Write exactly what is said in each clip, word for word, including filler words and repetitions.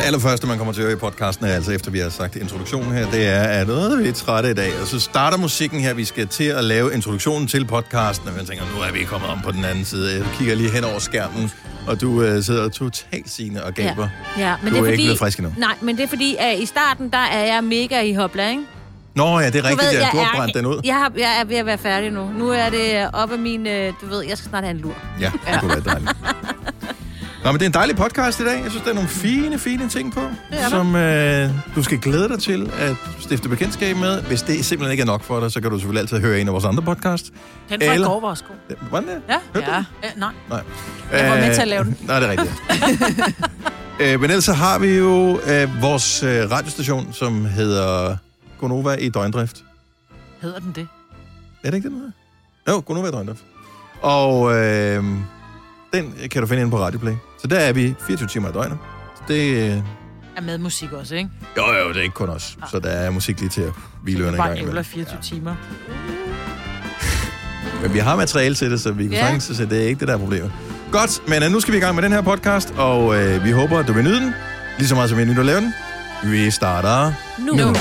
allerførste, man kommer til at høre i podcasten, er altså efter vi har sagt introduktionen her, det er, at øh, vi er trætte i dag. Og så starter musikken her, vi skal til at lave introduktionen til podcasten, og man tænker, nu er vi kommet om på den anden side. Jeg kigger lige hen over skærmen, og du øh, sidder totalt sigende og gaber. Ja, ja, men du det er, er fordi, ikke blevet frisk endnu. Nej, men det er fordi, at i starten, der er jeg mega i hopla, ikke? Nå ja, det er rigtigt, ved, ja. Du har er, brændt den ud. Jeg, har, jeg er ved at være færdig nu. Nu er det op af min, du ved, jeg skal snart have en lur. Ja, det kunne være dejligt. Nå, men det er en dejlig podcast i dag. Jeg synes, der er nogle fine, fine ting på, som øh, du skal glæde dig til at stifte bekendtskab med. Hvis det simpelthen ikke er nok for dig, så kan du selvfølgelig altid høre en af vores andre podcasts. Den fra i går var også god. Var den det? Ja. Hørte ja. du? ja. Nej. Nej. Jeg var med til at lave den. Nej, det er rigtigt. øh, men ellers så har vi jo øh, vores øh, radiostation, som hedder Gonova i døgndrift. Hedder den det? Er det ikke det, den hedder? Jo, Gonova i døgndrift. Og øh, den kan du finde inde på Radioplay. Så der er vi fireogtyve timer i døgnet. Det øh... er med musik også, ikke? Jo, jo, det er ikke kun os. Ja. Så der er musik lige til at hvile ørerne i gang. Bare fireogtyve ja. timer. Men vi har materiale til det, så vi kan ja. sagtens se, det er ikke det, der er problemet. Godt, men uh, nu skal vi i gang med den her podcast, og uh, vi håber, at du vil nyde den. Lige så meget som vi er nyt at lave den. Vi starter nu. nu.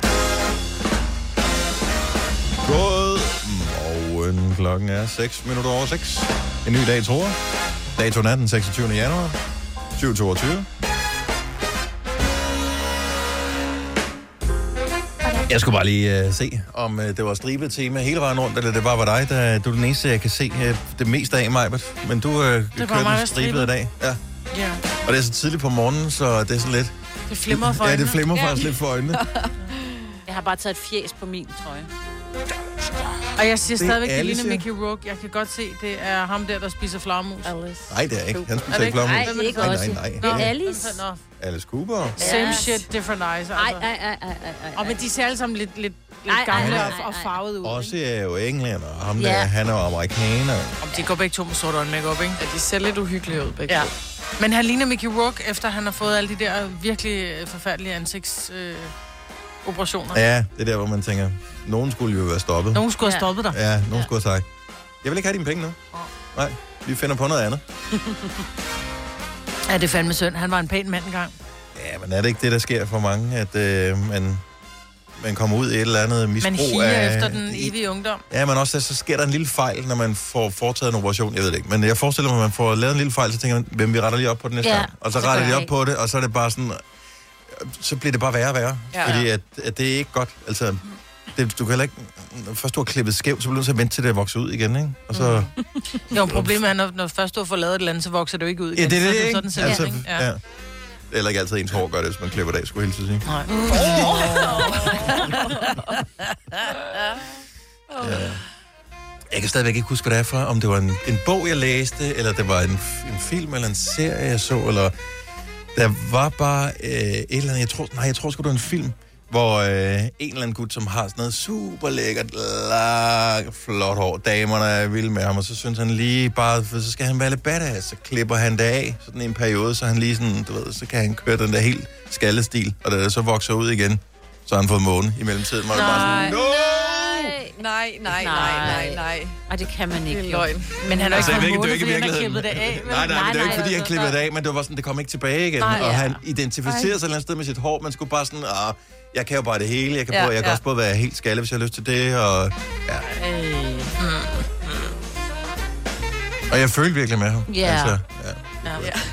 Godmorgen. Klokken er seks minutter over seks. En ny dag, tror jeg. Datoen er den seksogtyvende januar tyve toogtyve. Jeg skulle bare lige uh, se, om uh, det var stribet tema hele vejen rundt, eller det bare var dig, der du er den eneste, jeg kan se uh, det meste af, Majbert. Men du uh, kører den stribet i dag. Ja. ja. Og det er så tidligt på morgenen, så det er sådan lidt... Det flimmer for øjnene. Ja, det flimmer faktisk ja. lidt for øjnene. Jeg har bare taget et fjæs på min trøje. Og jeg siger stadigvæk, det ligner siger. Mickey Rourke. Jeg kan godt se, det er ham der, der spiser flagermus. Nej, det er ikke. Han spiser ikke flagermus. Nej, det er ikke nej, også. nej, nej. Det er Alice. Alice Cooper. Same shit, different eyes. Altså. Ej, ej, ej, ej, ej. Og men de ser alle sammen lidt, lidt, lidt Ej, gamle ej, ej, ej, ej, og farvede ud. Også er jo englænder, og ham ja. der, han er jo amerikaner. Om de går begge to med sort øjne make-up, ikke? Ja, de ser lidt uhyggelige ud begge ja. to. Men han ligner Mickey Rourke, efter han har fået alle de der virkelig forfærdelige ansigts... Øh, operationer. Ja, det er der, hvor man tænker, nogen skulle jo være stoppet. Nogen skulle have stoppet dig. Ja, nogen ja. skulle have sagt, jeg vil ikke have dine penge nu. Oh. Nej, vi finder på noget andet. Ja, det er fandme synd. Han var en pæn mand engang. Ja, men er det ikke det, der sker for mange, at øh, man, man kommer ud i et eller andet misbrug man higer af... efter den evige ungdom. Ja, men også så sker der en lille fejl, når man får foretaget en operation. Jeg ved det ikke, men jeg forestiller mig, at man får lavet en lille fejl, så tænker man, hvem vi retter lige op på den næste ja, gang. Og så retter de op på det, og så er det bare sådan... Så bliver det bare værre og værre. Ja. Fordi at, at det er ikke godt. Altså, det, du kan heller ikke... Først du har klippet skævt, så bliver du så vente til, det vokser ud igen, ikke? Og så... Mm. Jo, problemet er, når, når først du har fået lavet et eller andet, så vokser det jo ikke ud igen. Ja, det er det, så, ikke? Sådan ser altså, ja. Ja. Det er heller ikke altid ens hår gør det, hvis man klipper det af, skulle jeg hilse sige. Nej. Ja. Jeg kan stadigvæk ikke huske, hvad det er fra. Om det var en, en bog, jeg læste, eller det var en, en film, eller en serie, jeg så, eller... Der var bare øh, et eller andet, jeg tror, nej, jeg tror sgu, det var en film, hvor øh, en eller anden gut, som har sådan noget super lækkert, langt, flot hår. Damerne er vilde med ham, og så synes han lige bare, for så skal han være lidt badass, så klipper han det af, sådan en periode, så han lige sådan, du ved, så kan han køre den der helt skallestil, og da det så vokser ud igen, så har han fået måne i mellemtiden. Man bare sådan, no! Nej, nej, nej, nej, nej. Og det kan man ikke. Det er løgn. Men han har altså, ikke ikke fået måne, fordi han har klippet det af. Nej, nej, nej, men det er ikke, fordi han klippede det af, men det var sådan, det kom ikke tilbage igen. Nej, ja. Og han identificerede sig et eller andet sted med sit hår. Man skulle bare sådan, ah, jeg kan jo bare det hele. Jeg kan, ja, både, jeg ja. kan også både være helt skalle, hvis jeg har lyst til det. Og, ja. Hey. Mm. Og jeg følte virkelig med ham. Yeah. Altså, ja. Ja. Ja.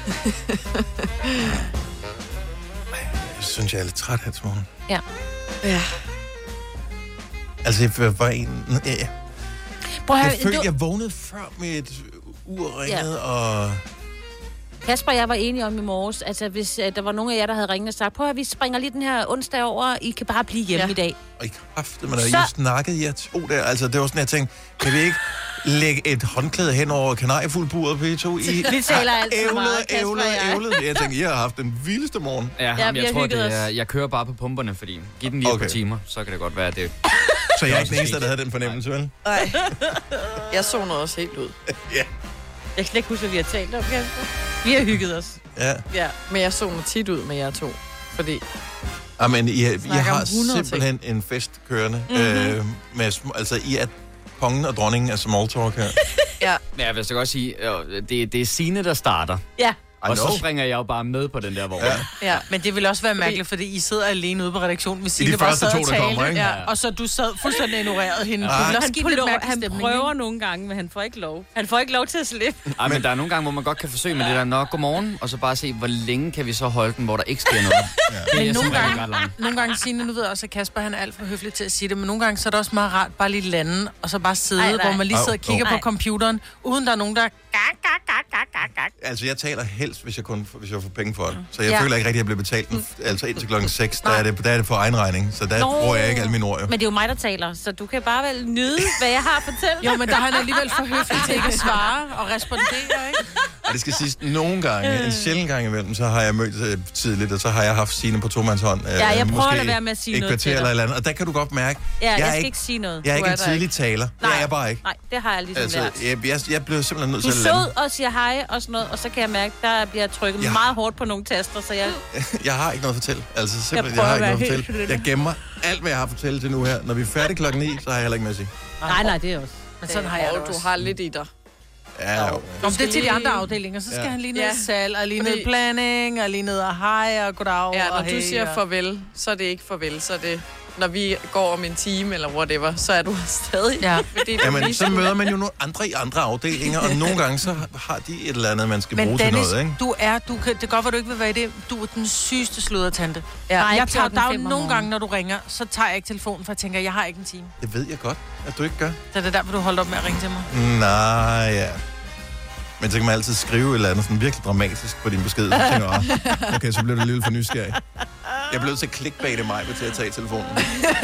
Jeg synes, jeg er lidt træt her til morgen. Ja. Ja. Altså, jeg var en... Ja. Prøv at høre, jeg følte, du... jeg vågnede før med et ur ringet, ja. og... Kasper og jeg var enige om i morges, altså hvis uh, der var nogen af jer, der havde ringet og sagt, prøv at vi springer lige den her onsdag over, I kan bare blive hjemme ja. i dag. Og I kræftede, men så... I snakkede jer to der, altså det var sådan, jeg tænkte, kan vi ikke lægge et håndklæde hen over kanariefuldburet på I to? I vi taler altid ævlet, meget, Kasper ævlet, og jeg. ævlet. Jeg tænkte, I har haft den vildeste morgen. Ja, ja jeg, jeg tror, det er, os. jeg kører bare på pumperne, fordi giv den lige okay. et par timer, så kan det godt være, det... Så jeg er ikke den eneste, der havde den fornemmelse, vel? Nej. Jeg zoner også helt ud. Ja. Jeg kan ikke huske, hvad vi har talt om, Kasper. Vi har hygget os. Ja. Ja, men jeg zoner tit ud med jer to, fordi... Jamen, I, I har simpelthen ting. en fest kørende. Mm-hmm. Øh, med, altså, I er kongen og dronningen af small talk her. Ja. Ja, jeg vil så godt sige, det, det er Signe, der starter. Ja. Og så springer jeg jo bare med på den der vogn. Ja. ja, men det vil også være mærkeligt, fordi I sidder alene ude på redaktionen ved Signe, de første to, der kommer, ikke? Ja, og så du sad fuldstændig ignoreret hende. Ja. Han, han, han prøver nogle gange, men han får ikke lov. Han får ikke lov til at slippe. Ej, men der er nogle gange, hvor man godt kan forsøge med det der, nok godmorgen, og så bare se, hvor længe kan vi så holde den, hvor der ikke sker noget. Ja. Men nogle gange, nogle gange Signe, nu ved jeg også, at Kasper han er alt for høflig til at sige det, men nogle gange så er det også meget rart bare lige lande, og så bare sidde, ej, hvor man lige sidder og kigger oh, oh. på computeren, uden der er nogen, der... Altså, jeg taler helst, hvis jeg kun hvis jeg får penge for det. Så jeg ja. føler ikke rigtig, at jeg bliver betalt den. Altså indtil klokken seks, der er, det, der er det på egen regning. Så der Nå. bruger jeg ikke alle mine ord. Jo. Men det er jo mig, der taler, så du kan bare vel nyde, hvad jeg har at fortælle. Jo, men der er han alligevel for høflig til ikke at svare og respondere, ikke? Og det skal siges, nogle gange, en sjældent gang imellem, så har jeg mødt uh, tidligt, og så har jeg haft Signe på tomands-hånd. Uh, ja, jeg prøver at lade være med at sige noget til eller, eller andet. Og der kan du godt mærke, ja, jeg, jeg skal ikke, ikke sige noget. Jeg er ikke en tidlig taler. Nej, det er jeg bare ikke. Nej, det har jeg ligesom altså, lært. Jeg, jeg, jeg blev simpelthen nødt til at lande. Du er sød og siger hej og sådan noget, og så kan jeg mærke, der bliver trykket ja. meget hårdt på nogle taster, så jeg... jeg har ikke noget at fortælle. Altså simpelthen, jeg, jeg har ikke noget at fortælle. Jeg gemmer alt, hvad jeg har at fortælle til nu her. Når vi er færdige klokken ni, så har jeg heller ikke med at sige. Nej, nej, det er også. Men sådan har jeg det også. Du har lidt i dig. Ja, jo. Om det er til de andre afdelinger, så skal ja. han lige ned i salg, og lige ned i planning, og lige ned og hej, og goddag. Ja, når og du hey, siger og... farvel, så er det ikke farvel, så er det... Når vi går om en time eller whatever, så er du stadig. Ja. Fordi Jamen, så møder man jo nogle andre i andre afdelinger, og nogle gange så har de et eller andet, man skal men bruge Dennis, til noget, ikke? du er, du kan, det er godt, at du ikke vil være i det. Du er den sygeste sluddertante. Ja. Nej, jeg tager dag nogle gange, når du ringer, så tager jeg ikke telefonen, for jeg tænker, jeg har ikke en time. Det ved jeg godt, at du ikke gør. Så det er derfor, du holdt op med at ringe til mig. Nej, ja. Men så kan man altid skrive et eller andet sådan virkelig dramatisk på din besked. Så tænker jeg, okay, så bliver du lidt for nysgerrig. Jeg blev nødt til at clickbaite mig til at tage telefonen. Åh,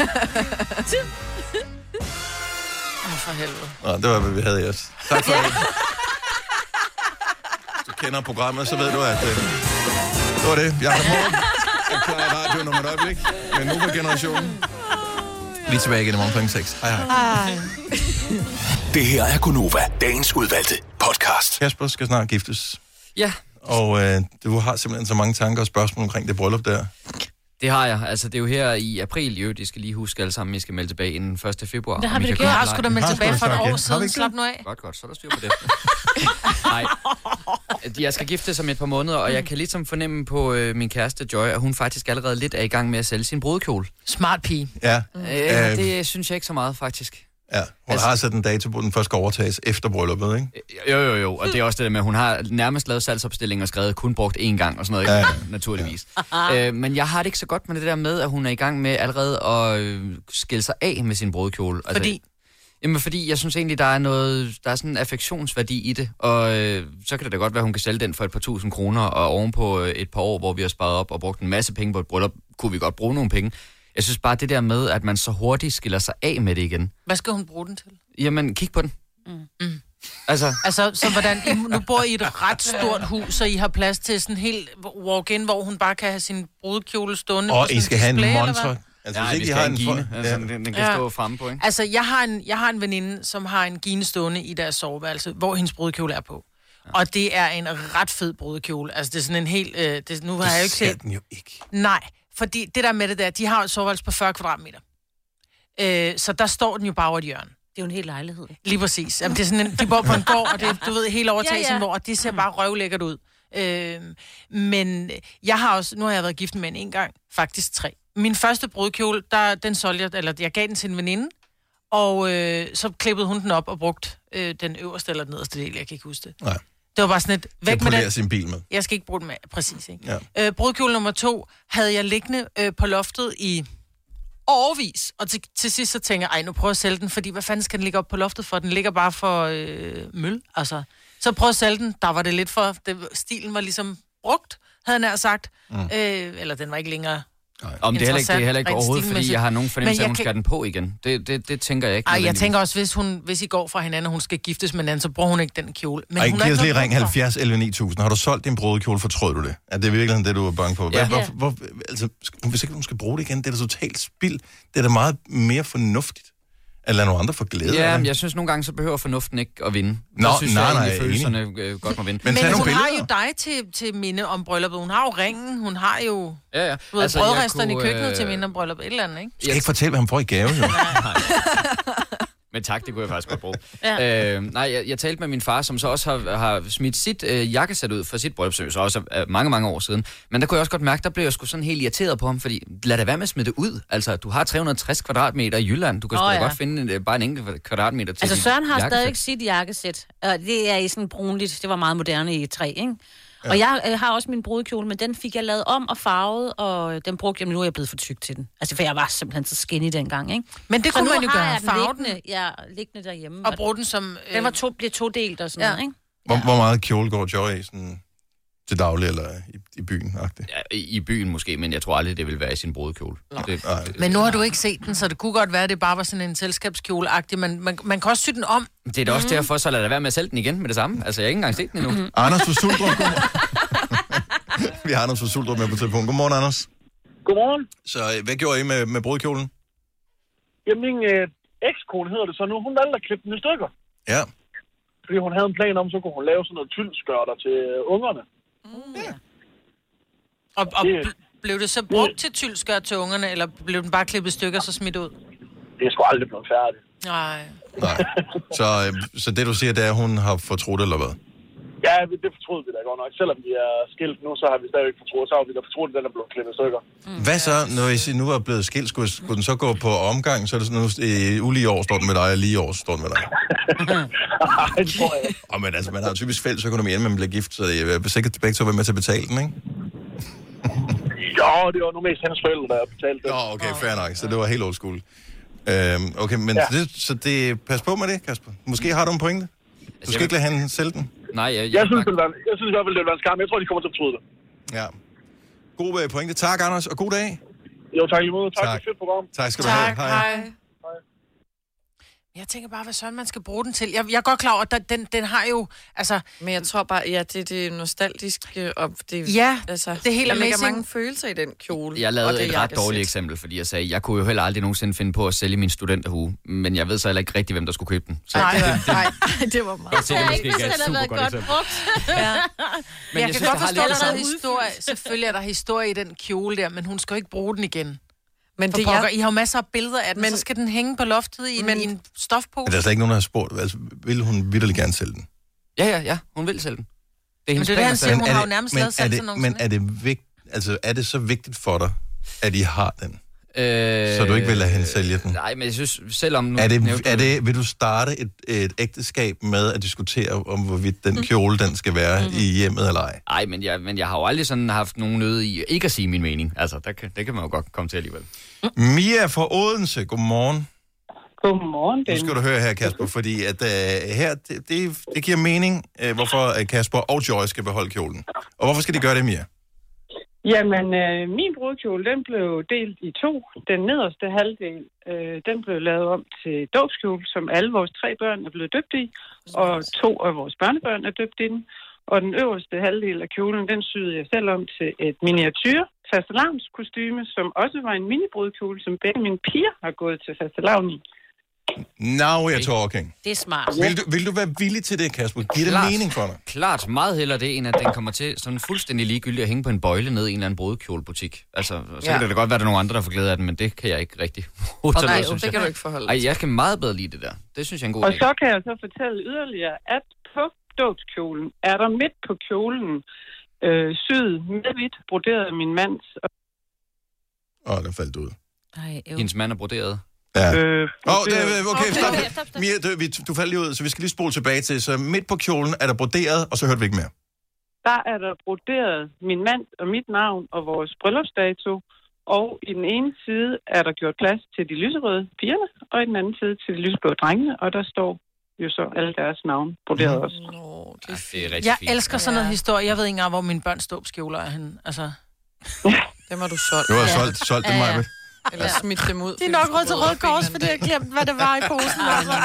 oh, for helvede. Nå, det var, hvad vi havde i os. Tak for det. Hvis du kender programmet, så ved du, at øh, det var det. Jakob Morgen. Jeg klarer radioen om et øjeblik. Men nu på generationen. Vi er tilbage igen i morgen klokken seks. Hej hej. Det her er Gonova, dagens udvalgte podcast. Kasper skal snart giftes. Ja. Og øh, du har simpelthen så mange tanker og spørgsmål omkring det bryllup der. Det har jeg. Altså, det er jo her i april, jo. De skal lige huske alle sammen, I skal melde tilbage inden første februar. Det har vi da gjort. Jeg har sgu da meldt tilbage for et år siden. Slap nu af. Godt, godt. Så er der styr på det. Nej. Jeg skal giftes om et par måneder, og jeg kan ligesom fornemme på øh, min kæreste Joy, at hun faktisk allerede lidt er i gang med at sælge sin brudekjole. Smart pige. Ja. Øh, øh, det synes jeg ikke så meget, faktisk. Ja, hun altså, har sat en dato på, den først skal overtages efter brylluppet, ikke? Jo, jo, jo, og det er også det der med, hun har nærmest lavet salgsopstilling og skrevet kun brugt én gang og sådan noget, ikke? Ja, ja. Naturligvis. øh, men jeg har det ikke så godt med det der med, at hun er i gang med allerede at øh, skille sig af med sin brudekjole. Altså, fordi? Jamen, fordi jeg synes egentlig, der er noget, der er sådan en affektionsværdi i det, og øh, så kan det da godt være, at hun kan sælge den for et par tusind kroner, og ovenpå øh, et par år, hvor vi har sparet op og brugt en masse penge på et bryllup, kunne vi godt bruge nogle penge. Jeg synes bare, det der med, at man så hurtigt skiller sig af med det igen. Hvad skal hun bruge den til? Jamen, kig på den. Mm. Mm. Altså, altså, så hvordan, I, nu bor I i et ret stort hus, så I har plads til sådan en helt walk-in, hvor hun bare kan have sin brudekjole stående. Og I skal have en montre. Altså, ja, hvis ikke I har en gine, altså, ja. den, den kan ja. stå fremme på, ikke? Altså, jeg har, en, jeg har en veninde, som har en gine stående i deres soveværelse, hvor hendes brudekjole er på. Ja. Og det er en ret fed brudekjole. Altså, det er sådan en helt... Øh, det, nu har det jeg jo ikke set... den jo ikke. Nej, fordi det der med det der, de har et soveværelse på fyrre kvadratmeter. Øh, så der står den jo bare over et hjørne. Det er jo en hel lejlighed. Lige præcis. Jamen, det er sådan en, de bor på en gård, og det, du ved, hele overtagelsen, ja, ja. hvor det ser bare røvlækkert ud. Øh, men jeg har også... Nu har jeg været gift med en en gang. Faktisk tre. Min første brudekjole, der, den solgte jeg... Eller jeg gav den til en veninde. Og øh, så klippede hun den op og brugte øh, den øverste eller den nederste del. Jeg kan ikke huske det. Nej. Det var bare sådan et... Væk med den. Sin bil med. Jeg skal ikke bruge den med. Præcis, ikke? Ja. Øh, brudekjole nummer to havde jeg liggende øh, på loftet i årevis. Og til, til sidst så tænker jeg, ej, nu prøver jeg at sælge den, fordi hvad fanden skal den ligge op på loftet for? Den ligger bare for øh, møl, altså. Så prøv at sælge den. Der var det lidt for... Det, stilen var ligesom brugt, havde jeg nær sagt. Mm. Øh, eller den var ikke længere... Om det er heller ikke, det er heller ikke overhovedet, fordi jeg har nogen fornemmelse af, at hun skal have den på igen. Det, det, det tænker jeg ikke. Ej, jeg tænker også, hvis, hun, hvis I går fra hinanden, og hun skal giftes med hinanden, så bruger hun ikke den kjole. Men Ej, hun giv os lige ring halvfjerds elleve ni tusind. Har du solgt din brudekjole, fortrød du det? Er det virkelig det, du er bange på? Ja. Hvor, hvor, altså, hvis ikke hun skal bruge det igen, det er da totalt spild. Det er da meget mere fornuftigt. At lade nogle andre få glæde ja, af det. jeg synes nogle gange, så behøver fornuften ikke at vinde. Nå, så synes nej, jeg nej, egentlig, følelserne øh, godt må vinde. Men, Men hun billeder. Har jo dig til, til minde om brylluppet. Hun har jo ringen, hun har jo... Ja, ja. Du ved, altså, brødresterne i køkkenet øh... til minde om brylluppet. Et eller andet, ikke? Jeg skal ikke fortælle, hvad han får i gave, jo. Men tak, det kunne jeg faktisk godt bruge. ja. øh, nej, jeg, jeg talte med min far, som så også har, har smidt sit øh, jakkesæt ud for sit bryllup, som så også er mange, mange år siden. Men der kunne jeg også godt mærke, der blev jeg sgu sådan helt irriteret på ham, fordi lad det være med at smide det ud. Altså, du har tre hundrede og tres kvadratmeter i Jylland. Du kan oh, ja. godt finde en, bare en enkelt kvadratmeter til Altså, Søren har jakkesæt. stadig sit jakkesæt. Og det er i sådan brunligt. Det var meget moderne i træ, ikke? Ja. Og jeg øh, har også min brudekjole, men den fik jeg lavet om og farvet, og den brugte jeg, men nu er jeg blevet for tyk til den. Altså, for jeg var simpelthen så skinny dengang, ikke? Men det så kunne man jo gøre, farve den. Ja, liggende derhjemme. Og bruge den som... Øh... Den var to, blev to delt og sådan ja. noget, ikke? Hvor, ja. hvor meget kjole går Joy i sådan til daglig, eller i, i byen? Ja, i, i byen måske, men jeg tror aldrig, det vil være i sin brudekjole. Det, det, men nu har du ikke set den, så det kunne godt være, at det bare var sådan en selskabskjole-agtig. Man, man, man kan også sy den om. Det er da også mm. derfor, så lad det være med at sælge den igen med det samme. Altså, jeg har ikke engang set den endnu. Mm. Anders fra Suldrup, vi har Anders fra Suldrup med på telefon. Godmorgen, Anders. Godmorgen. Så hvad gjorde I med, med brudekjolen? Jamen, min øh, ekskone hedder det så nu. Hun valgte at klippe den i stykker. Ja. Fordi hun havde en plan om, så kunne hun lave sådan noget tyldskørter til øh, ungerne. Mm. Ja. Og, og det, blev det så brugt det, til tyldskørt til ungerne, eller blev den bare klippet i stykker og så smidt ud? Det er sgu aldrig blevet færdigt. Nej. Nej. Så, øh, så det, du siger, det er, at hun har fortrudt, eller hvad? Ja, det fortrød vi da godt nok. Selvom vi er skilt nu, så har vi stadigvæk fortrudt. Så har vi da fortrudt, at den er blevet klippet i stykker. Mm. Hvad så, når I nu er blevet skilt? Skulle, skulle den så gå på omgang? Så er det sådan, nu i ulige år står den med dig, og lige år står den med dig? Nej, det tror jeg ikke. Oh, men altså, man har jo typisk fælles økonomi, inden man bliver gift, så jeg er sikkert begge to være med til at betale den, ikke? Jo, det var nu mest hendes forældre, der betalte det. Nå, okay, fair nok. Så det var helt old school. Øhm, okay, men ja. det, så det, pas på med det, Kasper. Måske har du en pointe. Du skal ikke lade han sælge den. Nej, jeg... Jeg, jeg, synes, det var, jeg synes i hvert fald, det vil være en skam. Jeg tror, de kommer til at fortryde det. Ja. God pointe. Tak, Anders, og god dag. Jo, tak i måde. Tak, tak. for et fedt program. Tak skal du tak, have. Hej. Hej. Jeg tænker bare, hvad sådan man skal bruge den til. Jeg, jeg er godt klar over, at den, den har jo... Altså, men jeg tror bare, ja, det, det er nostalgisk. Og det, ja, altså, det er helt amazing. Der ligger amazing. mange følelser i den kjole. Jeg lavede et ret dårligt eksempel, fordi jeg sagde, jeg kunne jo heller aldrig nogensinde finde på at sælge min studenterhue. Men jeg ved så heller ikke rigtig, hvem der skulle købe den. Så nej, det, det, det, nej, det var meget. Det er måske ikke et super godt eksempel. Ja. Men jeg, jeg kan synes, godt forstå, at der er sådan... historie. Selvfølgelig er der historie i den kjole der, men hun skal jo ikke bruge den igen. Men det, jeg... I har jo masser af billeder af den, men så skal den hænge på loftet i, men... en, i en stofpose. Men der er slet ikke nogen, der har spurgt. Altså, vil hun vitterligt gerne sælge den? Ja, ja, ja. Hun vil sælge den. Det er men det er det, han siger. Hun har jo nærmest lavet selv sådan nogle. Men er det, vigt, altså, er det så vigtigt for dig, at I har den? Øh... Så du ikke vil lade hende sælge den? Nej, men jeg synes, selvom... Nu er det, er det, vil du starte et, et ægteskab med at diskutere, om hvorvidt den kjole, den skal være mm-hmm. i hjemmet eller ej? Nej, men jeg, men jeg har jo aldrig sådan haft nogen nøde i ikke at sige min mening. Altså, der kan, det kan man jo godt komme til alligevel. Mia fra Odense, godmorgen. Godmorgen. Nu skal du høre her, Kasper, fordi at uh, her, det, det, det giver mening, uh, hvorfor Kasper og Joy skal beholde kjolen. Og hvorfor skal de gøre det, Mia? Jamen, øh, min brudekjole, den blev delt i to. Den nederste halvdel, øh, den blev lavet om til dåbskjole, som alle vores tre børn er blevet døbt i, og to af vores børnebørn er døbt i den. Og den øverste halvdel af kjolen, den syede jeg selv om til et miniatyr fastelavnskostyme, som også var en mini-brudekjole, som begge mine piger har gået til fastelavn i. Now we're talking. Det er smart. Vil du, vil du være villig til det, Kasper? Giver det mening for dig? Klart, meget hellere det, end at den kommer til sådan fuldstændig ligegyldigt at hænge på en bøjle ned i en eller anden brudekjolebutik. Altså, så ja. kan det da godt være, at der er nogle andre, der får glæde af den, men det kan jeg ikke rigtig. Og nej, det, det kan du ikke forholde. Ej, jeg kan meget bedre lide det der. Det synes jeg er en god Og idé. så kan jeg så fortælle yderligere, at på dåbskjolen er der midt på kjolen øh, syd med hvidt broderet min mands. Åh, oh, der faldt ud. Ej, Hendes mand er broderet. Ja. Øh, oh, det, okay, stop. stop. Mia, du, vi, du faldt lige ud, så vi skal lige spole tilbage til. Så midt på kjolen er der broderet, og så hørte vi ikke mere. Der er der broderet min mand og mit navn og vores bryllupsdato. Og i den ene side er der gjort plads til de lyserøde pigerne, og i den anden side til de lyseblå drengene, og der står jo så alle deres navne broderet også. Nå, det er, det er rigtig jeg fint. elsker sådan noget historie. Jeg ved ikke engang, hvor min børns dåbskjoler er henne. Altså... Dem har du solgt. Du har ja. solgt, solgt dem, Maja. Eller smidt dem ud. De er nok råd til Røde Kors, fordi jeg glemte, hvad det var i posen.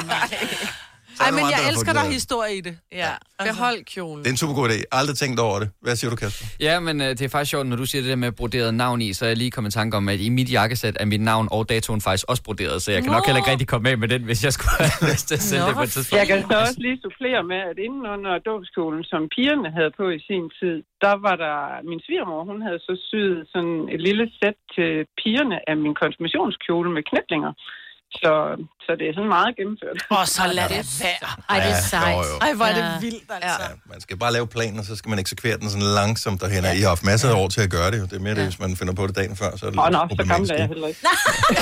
Ej, men jeg elsker der historie i det. Ja, behold kjolen. Det er en super god idé. Aldrig tænkt over det. Hvad siger du, Kasper? Ja, men uh, det er faktisk sjovt, når du siger det der med broderet navn i, så er jeg lige kommet i tanke om, at i mit jakkesæt er mit navn og datoen faktisk også broderet, så jeg kan Nå. nok heller ikke rigtig komme med med den, hvis jeg skulle have lyst til at sælge det på et tidspunkt. Jeg kan så også lige supplere med, at inden under dåbskjolen, som pigerne havde på i sin tid, der var der, min svigermor, hun havde så syet sådan et lille sæt til pigerne af min konfirmationskjole med knæplinger. Så, så det er sådan meget gennemført. Og så lad det være. Ej, det er sejt. jo, jo. Ej, hvor er det Ja. vildt, altså. Ja, man skal bare lave planen, og så skal man eksekvere den sådan langsomt derhen. Ja. I har haft masser af år til at gøre det. Jo. Det er mere det, hvis man finder på det dagen før, så er det Åh, lidt nå, så gammel er jeg problematisk. heller ikke.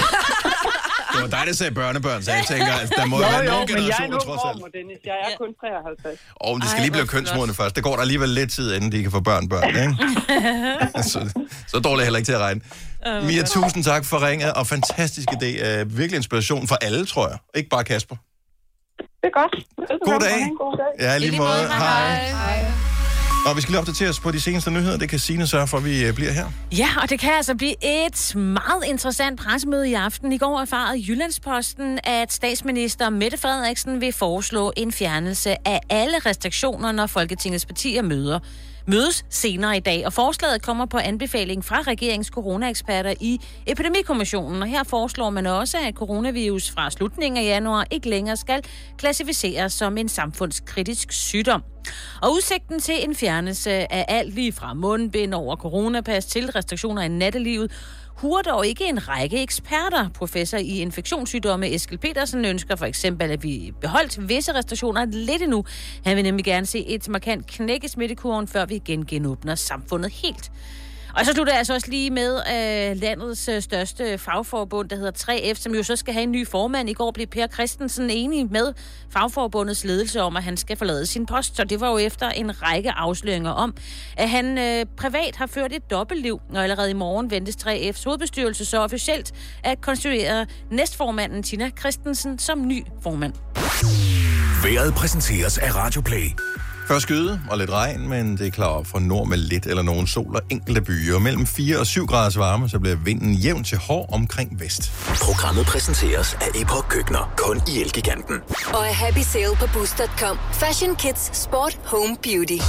Det var dig, der sagde børnebørn, så jeg tænker, at der må Jo, jo være jo, nogle men jeg er generationer nu trods alt. mormor, Dennis. Jeg er kun treoghalvtreds. Og det skal Ej, lige blive hvor kønsmodne først. Det går der alligevel lidt tid, inden de kan få børn, børn, ikke? så, så dårligt heller ikke til at regne. Mia, tusind tak for ringet, og fantastisk idé. Uh, virkelig inspiration for alle, tror jeg. Ikke bare Kasper. Det er godt. God dag. En god dag. Ja, lige lige måde. måde. Hej. Og vi skal lige opdatere os på de seneste nyheder. Det kan Signe sørge for, at vi uh, bliver her. Ja, og det kan altså blive et meget interessant pressemøde i aften. I går erfarede Jyllandsposten, at statsminister Mette Frederiksen vil foreslå en fjernelse af alle restriktioner, når Folketingets partier møder. mødes senere i dag, og forslaget kommer på anbefaling fra regeringens coronaeksperter i Epidemikommissionen, og her foreslår man også, at coronavirus fra slutningen af januar ikke længere skal klassificeres som en samfundskritisk sygdom. Og udsigten til en fjernelse af alt lige fra mundbind over coronapas til restriktioner i nattelivet huer dog ikke en række eksperter. Professor i infektionssygdomme Eskil Petersen ønsker for eksempel, at vi beholdt visse restriktioner lidt endnu. Han vil nemlig gerne se et markant knæk i smittekurven, før vi igen genåbner samfundet helt. Og så slutter jeg altså også lige med uh, landets uh, største fagforbund, der hedder tre F, som jo så skal have en ny formand. I går blev Per Christensen enig med fagforbundets ledelse om, at han skal forlade sin post. Så det var jo efter en række afsløringer om, at han uh, privat har ført et dobbeltliv. Og allerede i morgen ventes tre F's hovedbestyrelse så officielt at konstituere næstformanden Tina Christensen som ny formand. Vejret præsenteres af Radio Play. Først skyde og lidt regn, men det er klar op fra nord med lidt eller nogen sol og enkelte byer. Mellem fire og syv graders varme, så bliver vinden jævn til hård omkring vest. Programmet præsenteres af Epoch Køkkener. Kun i Elgiganten. Og er happy sale på boost punktum com. Fashion, kids, sport, home, beauty.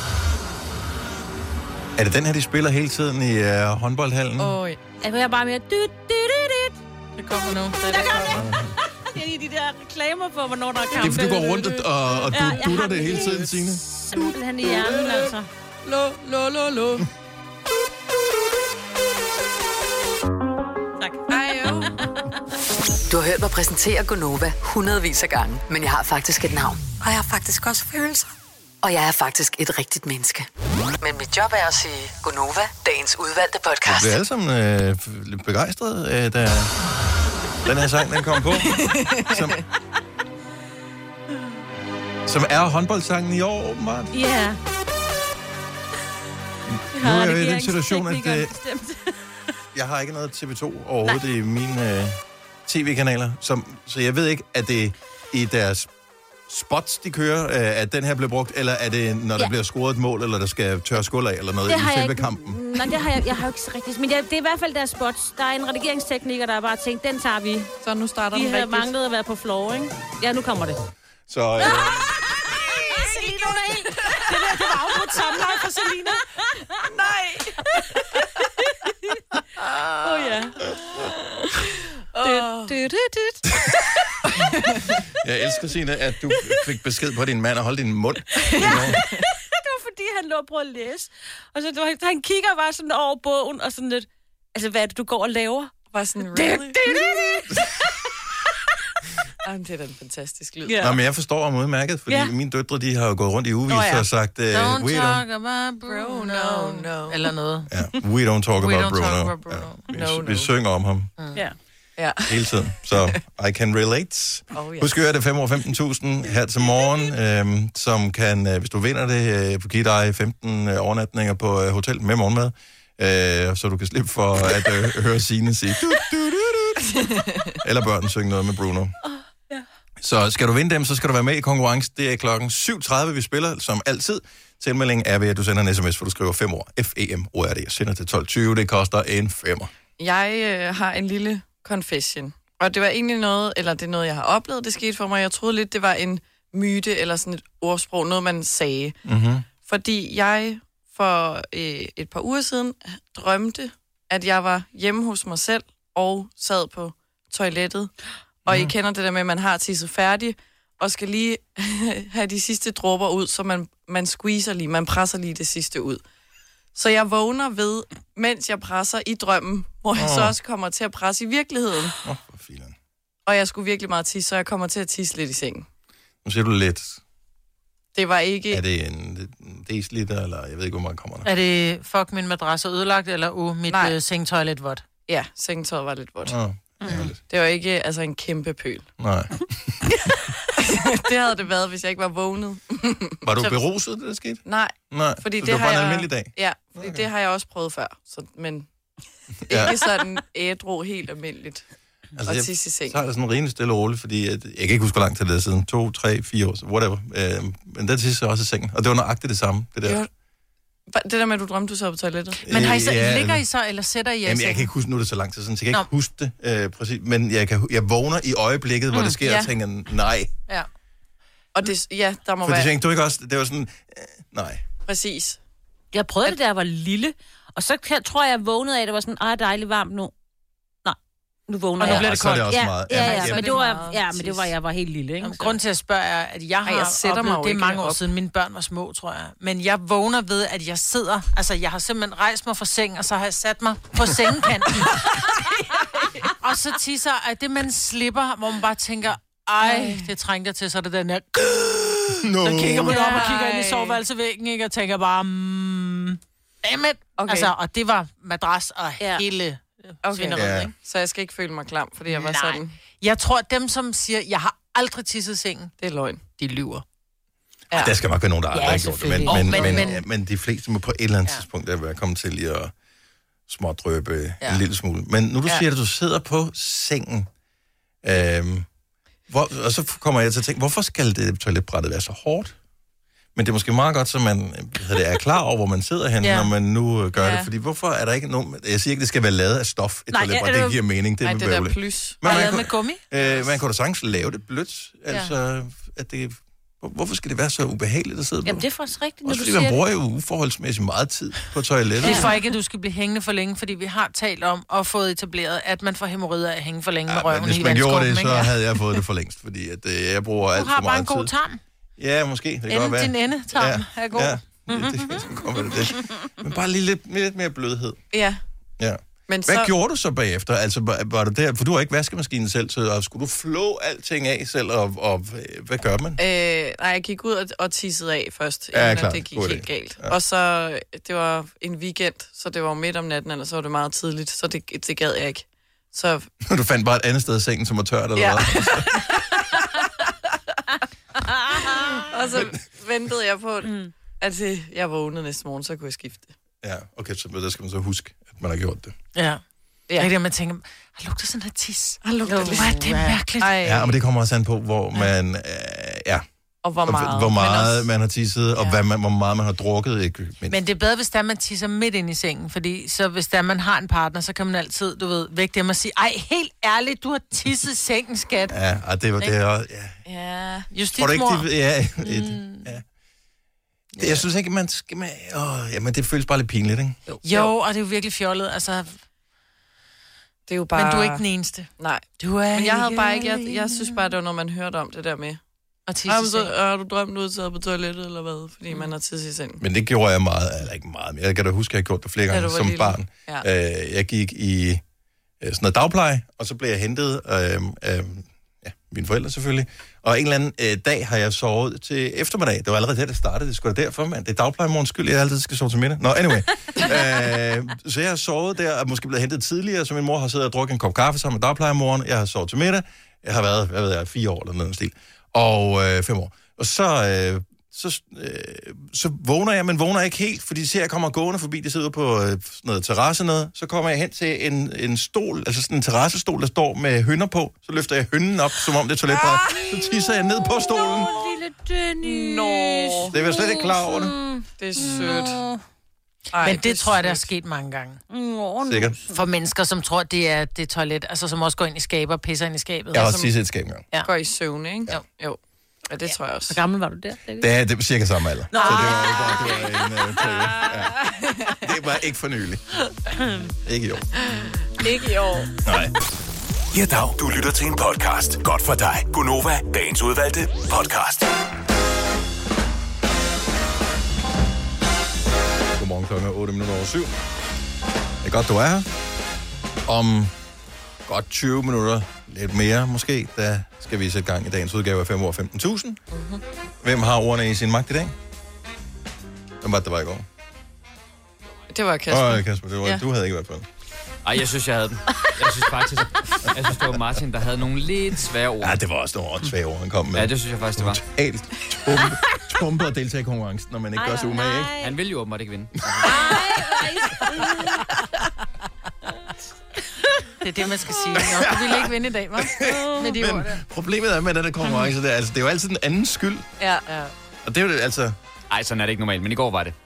Er det den her, de spiller hele tiden i uh, håndboldhallen? Åh, ja. Jeg hører bare mere... Dyt, dyt, dyt. Det kommer nu. Det Der gør det. Det er de der reklamer for, hvornår der er kamp. Det er, fordi du går rundt og, og du, Ja, jeg dutter har det det hele helt- tiden, Signe. Simpelthen i hjernen, altså. Lo, lo, lo, lo. Tak. Ej, jo. Du har hørt mig præsentere Gonova hundredvis af gange, men jeg har faktisk et navn. Og jeg har faktisk også følelser. Og jeg er faktisk et rigtigt menneske. Men mit job er at sige Gonova, dagens udvalgte Vi podcast. bliver alle sammen øh, lidt begejstrede, øh, da den her sang, den kom på. Som, som er håndboldsangen i år, åbenbart. Ja. Nu er jeg i den situation, at øh, jeg har ikke noget T V to overhovedet Nej. i mine øh, tv-kanaler, som, så jeg ved ikke, at det i deres spots, de kører, øh, at den her bliver brugt, eller er det, når der Ja. bliver scoret et mål, eller der skal tørre skuld af, eller noget Det i har jeg selve ikke, kampen? nej, det har jeg, jeg har jo ikke så rigtigt. Men det er, det er i hvert fald deres spots. Der er en redigeringstekniker, der har bare tænkt, den tager vi. Så nu starter Vi den har rigtigt. manglet at være på floor, ikke? Ja, nu kommer det. Så øh, Selina, hun er helt... Det der, det var afbrudt samleje for Selina. Nej. Åh, oh, ja. Åh. Dyt, dyt, dyt. jeg elsker, Signe, at du fik besked på din mand og holde din mund. Det var fordi, han lå og prøvede at læse. Og så det var, han kigger bare sådan over bogen, og sådan lidt... Altså, hvad er det, du går og laver? Var sådan, Dyt, really? dyt, dyt. Jamen, det er da en fantastisk lyd. Ja. Nå, men jeg forstår om udmærket, fordi Ja. mine døtre, de har jo gået rundt i ugevis Nå, ja. og sagt, uh, Don't we, don't, talk about Bruno. No, no. Eller noget. ja, we don't talk We about don't Bruno. talk about Bruno. Ja, vi, No, vi no. synger om ham Ja. Ja. hele tiden, så I can relate. Oh, yes. Husk at høre det fem år femten tusind her til morgen, øhm, som kan, øh, hvis du vinder det, øh, give dig femten øh, overnatninger på øh, hotel med morgenmad, øh, så du kan slippe for at øh, høre Signe sige du, du, du, du. Eller børn synge noget med Bruno. Så skal du vinde dem, så skal du være med i konkurrencen. Det er klokken syv tredive, vi spiller, som altid. Tilmeldingen er ved, at du sender en sms, hvor du skriver fem år. F E M O R D. Jeg sender til tolv tyve. Det koster en femmer. Jeg øh, har en lille confession. Og det var egentlig noget, eller det er noget, jeg har oplevet, det skete for mig. Jeg troede lidt, det var en myte eller sådan et ordsprog, noget man sagde. Mm-hmm. Fordi jeg for øh, et par uger siden drømte, at jeg var hjemme hos mig selv og sad på toilettet. Og I kender det der med, at man har tisset færdig, og skal lige have de sidste dråber ud, så man, man squeezer lige, man presser lige det sidste ud. Så jeg vågner ved, mens jeg presser i drømmen, hvor jeg Åh. så også kommer til at presse i virkeligheden. Åh, oh, for filen. Og jeg skulle virkelig meget tisse, så jeg kommer til at tisse lidt i sengen. Nu siger du lidt. Det var ikke... Er det en, en deciliter, eller jeg ved ikke, hvor meget kommer der? Er det, fuck, min madras er ødelagt, eller uh, mit øh, sengetøj er lidt vådt? Ja, sengetøjet var lidt vådt. Oh, mm. Det var ikke altså en kæmpe pøl. Nej. Det havde det været, hvis jeg ikke var vågnet. Var du beruset, det der skete? Nej. Nej, fordi så det det var har bare en jeg... almindelig dag? Ja, fordi okay. det har jeg også prøvet før. Så, men ja. ikke sådan ædru helt almindeligt. Altså, og jeg, tisse i seng. så er det sådan rimelig stille og roligt, fordi at, jeg kan ikke huske, hvor langt til det er siden. To, tre, fire år, whatever. Øh, men der tisse også i sengen. Og det var nøjagtigt det samme, det der. Jo. Det der med, at du drømte, du så på toilettet. Men har I så, ja, ligger I så, eller sætter I jer? Jamen, jeg kan ikke huske, nu er det så lang tid siden, så jeg kan Nå. ikke huske det øh, præcis. Men jeg, kan, jeg vågner i øjeblikket, mm, hvor det sker, ja. Og tænker, nej. Ja. Og det, ja, der må For være... det tænkte du ikke også, det var sådan, øh, nej. Præcis. Jeg prøvede det, da jeg var lille, og så kan, tror jeg, jeg vågnede af, at det var sådan, ah, dejligt varmt nu. Nej, nu vågner og nu jeg. bliver det koldt. Ja, ja, meget. Ja, ja, ja, ja, men det var, ja, men det var, jeg var helt lille, ikke? Grunden til at spørge er, at jeg har Ej, jeg sætter oplevet, mig det er mange ikke år op. siden, mine børn var små, tror jeg. Men jeg vågner ved, at jeg sidder, altså jeg har simpelthen rejst mig fra sengen, og så har jeg sat mig på sengekanten. Og så tisser, at det man slipper, hvor man bare tænker, ej, det trængte jeg til, så er det den her... No. Så kigger man op og kigger ind i soveværelsevæggen, ikke? Og tænker bare, mm, dammit. Okay. Altså, og det var madras og Ja. hele Okay. svineriet, Ja. ikke? Så jeg skal ikke føle mig klam, fordi jeg var Nej. sådan... Jeg tror, at dem, som siger, jeg har aldrig tisset i sengen, Det er løgn. de lyver. Ja. Der skal nok være nogen, der aldrig Ja, har gjort det. Men, selvfølgelig. men, Oh, men, men- men, men de fleste må på et eller andet Ja. tidspunkt der være kommet til lige at smådrøbe Ja. en lille smule. Men nu du Ja. siger, at du sidder på sengen, øhm, hvor, og så kommer jeg til at tænke, hvorfor skal det toiletbrættet være så hårdt? Men det er måske meget godt, så man hvad det er klar over, hvor man sidder hen, Ja. når man nu øh, gør Ja. det. Fordi hvorfor er der ikke nogen... Jeg siger ikke, det skal være lavet af stof, et Nej, toiletbræt. ja, det- Det giver mening. Det Nej, er det der bøvlet. plus. Men Og man lavet kunne- med gummi? Øh, man kunne da sagtens lave det blødt. Altså, at det, hvor- hvorfor skal det være så ubehageligt at sidde på? Jamen, det er faktisk rigtigt, når Også du fordi siger man det. bruger jo uforholdsmæssigt meget tid på toilettet. Det er for ikke, at du skal blive hængende for længe, fordi vi har talt om og fået etableret, at man får hæmorrider af at hænge for længe med Ja, men røven hvis i man gjorde det, vandskorpen, så ikke? havde jeg fået det for længst, fordi at, øh, jeg bruger alt Du for har bare meget en god tid. tarm. Ja, måske. Det kan Ende, godt være. din endetarm er god. Ja, det, det, det, så kommer det, det. Men bare lige lidt, lidt mere blødhed. Ja. Ja. Men Hvad så... gjorde du så bagefter? Altså, var, var du der, for du har ikke vaskemaskinen selv, så skulle du flå alting af selv, og, og hvad gør man? Øh, nej, jeg gik ud og, og tissede af først, Ja, inden klart. at det gik God idé. helt galt. Ja. Og så, det var en weekend, så det var midt om natten, eller så var det meget tidligt, så det, det gad jeg ikke. Så, Du fandt bare et andet sted i sengen, som var tørt, eller Ja. hvad? og så ventede jeg på, at jeg vågnede næste morgen, så kunne jeg skifte. Ja, okay, så der skal man så huske, at man har gjort det. Ja. Ja. Det er det, man tænker, har lugter sådan noget tis? Har lugtet lidt. Hvor er det mærkeligt. Ej, Ja, men det kommer også an på, hvor man... Øh, ja, og hvor meget. og hvor meget Men også, man har tisset, og Ja. hvad man, hvor meget man har drukket, ikke mindst. Men det er bedre, hvis der man tisser midt ind i sengen, fordi så hvis der man har en partner, så kan man altid, du ved, væk dem og sige, ej, helt ærligt, du har tisset i sengen, skat. Ja, og det var det også... Ja. ja. Tror du Justitsmor. ikke, de, ja, et, ja. Det, jeg synes ikke, man skal... Man, åh, ja, men det føles bare lidt pinligt, ikke? Jo, jo, og det er jo virkelig fjollet, altså, Det er jo bare... men du er ikke den eneste. Nej. Du er Men jeg havde bare ikke... Jeg, alene. jeg synes bare, det var noget, man hørte om det der med. Og tisse Jamen, i så sengen. har du drømt udtaget på toilettet, eller hvad? Fordi mm. man har tisset i sengen. Men det gjorde jeg meget, eller ikke meget, men jeg kan da huske, at jeg har gjort det flere Da gange du var som lille. barn. Ja. Øh, jeg gik i øh, sådan noget dagpleje, og så blev jeg hentet af øh, øh, ja, mine forældre selvfølgelig. Og en eller anden øh, dag har jeg sovet til eftermiddag. Det var allerede der, det startede. Det skulle da derfor, mand. Det er dagplejemorgens skyld, jeg altid skal sove til middag. Nå, anyway. øh, så jeg har sovet der, og måske blevet hentet tidligere, så min mor har siddet og drukket en kop kaffe sammen med dagplejemoren. Jeg har sovet til middag. Jeg har været, hvad ved jeg, fire år eller noget stil. Og øh, fem år. Og så, øh, så, øh, så vågner jeg, men vågner ikke helt, fordi ser jeg kommer gående forbi, de sidder på øh, sådan noget terrasse noget, så kommer jeg hen til en, en stol, altså sådan en terrassestol, der står med hønder på, så løfter jeg hønnen op, som om det er toiletbræt, så tisser jeg ned på stolen. Lille Dennis. Nå. Det er jeg slet ikke klar over det. Det er sødt. Ej, men det, det er tror jeg, der er sødt. sket mange gange. Nå, Sikkert. For mennesker, som tror, det er det er toilet, altså som også går ind i skabet og pisser ind i skabet. Jeg har også Altså, tisset et skab engang. Ja. Går i søvn, ikke? Ja. Jo. Ja, det tror jeg også. Hvor gammel var du der? Det er, det er cirka samme alder. Så det var, det var, det var en uh, periode. Ja. Det var ikke for nylig. Ikke i år. Ikke i år. Nej. Ja, dag. Du lytter til en podcast. Godt for dig. Gonova, dagens udvalgte podcast. Godmorgen, klokken er otte minutter over syv. Det er godt, du er her. Om godt tyve minutter lidt mere måske, der skal vi sætte gang i dagens udgave af fem år femten tusind. Mm-hmm. Hvem har ordene i sin magt i dag? Hvem var det, der var i går? Det var Kasper. Åh, oh, Kasper, det var, ja. Du havde ikke været på den. Ej, jeg synes, jeg havde den. Jeg synes faktisk, jeg synes, det var Martin, der havde nogle lidt svære ord. Ja, det var også nogle svære ord, han kom med. Ja, det synes jeg faktisk, det var. Totalt tumpe, tumpe at deltage i konkurrencen, når man ikke ej, gør sig umage, ikke? Han ville jo åbenbart ikke vinde. Det er det, man skal sige. Nå, du ville ikke vinde i dag, hva'? Med de Men ord der. problemet er med den der konkurrence, der, altså, det er jo altid den andens skyld. Ja, ja. Og det er jo altså... Ej, sådan er det ikke normalt, men i går var det.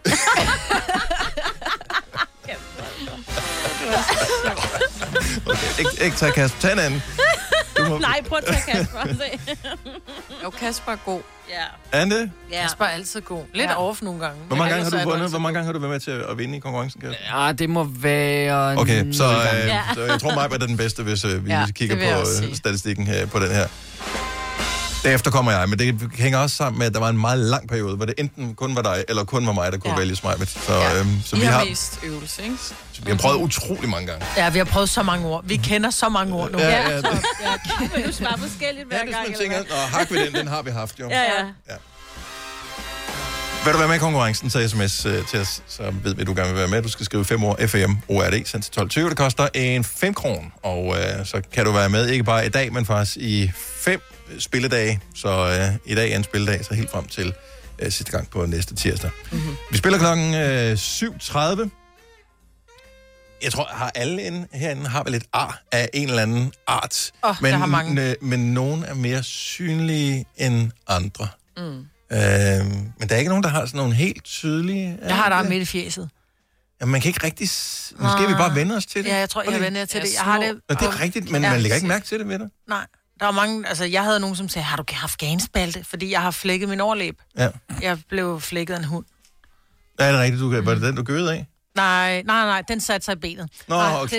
Okay, ikke, ikke tage Kasper. Tag en anden. Må... Nej, prøv at tage Kasper. Jo, Kasper er god. Ja. Anne? Ja. Kasper er altid god. Lidt ja. Off nogle gange. Hvor mange gange har du vundet? Hvor mange gange har du været med til at vinde i konkurrencen, Kasper? Ja, det må være... Okay, så, øh, ja. så jeg tror mig, at det er den bedste, hvis øh, vi ja, kigger på øh, statistikken her på den her. Derefter kommer jeg, men det hænger også sammen med, at der var en meget lang periode, hvor det enten kun var dig, eller kun var mig, der kunne ja. vælge mig. Så, ja. øhm, så vi, vi har har mest øvelse, ikke? Så vi har prøvet utrolig mange gange. Ja, vi har prøvet så mange ord. Vi kender så mange ord nu. Ja, ja, ja. Så, ja. Du svarer forskelligt hver ja, det er gang. Ja, tænker, nå, hak vi den, den har vi haft jo. Ja, ja. ja. Vil du være med i konkurrencen, så sms uh, til os, så ved vi, at du gerne vil være med. Du skal skrive fem ord F M O R D, sendt til tolv tyve. Det koster en fem kron, og uh, så kan du være med, ikke bare i dag, men faktisk i fem spilledage. Så uh, i dag er en spilledag, så helt frem til uh, sidste gang på næste tirsdag. Mm-hmm. Vi spiller klokken uh, syv tredive. Jeg tror, har alle inde, herinde har vel et ar af en eller anden art. Oh, men, der har mange. N- men nogen er mere synlige end andre. Mm. Øh, men der er ikke nogen, der har sådan nogle helt tydelige... Jeg har der midt i fjeset. Ja, man kan ikke rigtig... S- Måske ah. vi bare vende os til det. Ja, jeg tror, jeg vender til det. Jeg har det... Nå, det er rigtigt, men ja, man lægger ikke mærke til det ved dig. Nej. Der var mange... Altså, jeg havde nogen, som sagde, har du haft ganspalte? Fordi jeg har flækket min overlæb. Ja. Jeg blev flækket af en hund. Ja, er det rigtigt? Du, var det den, du gøede af? Nej, nej, nej. Den satte sig i benet. Nå, nej, okay. Den,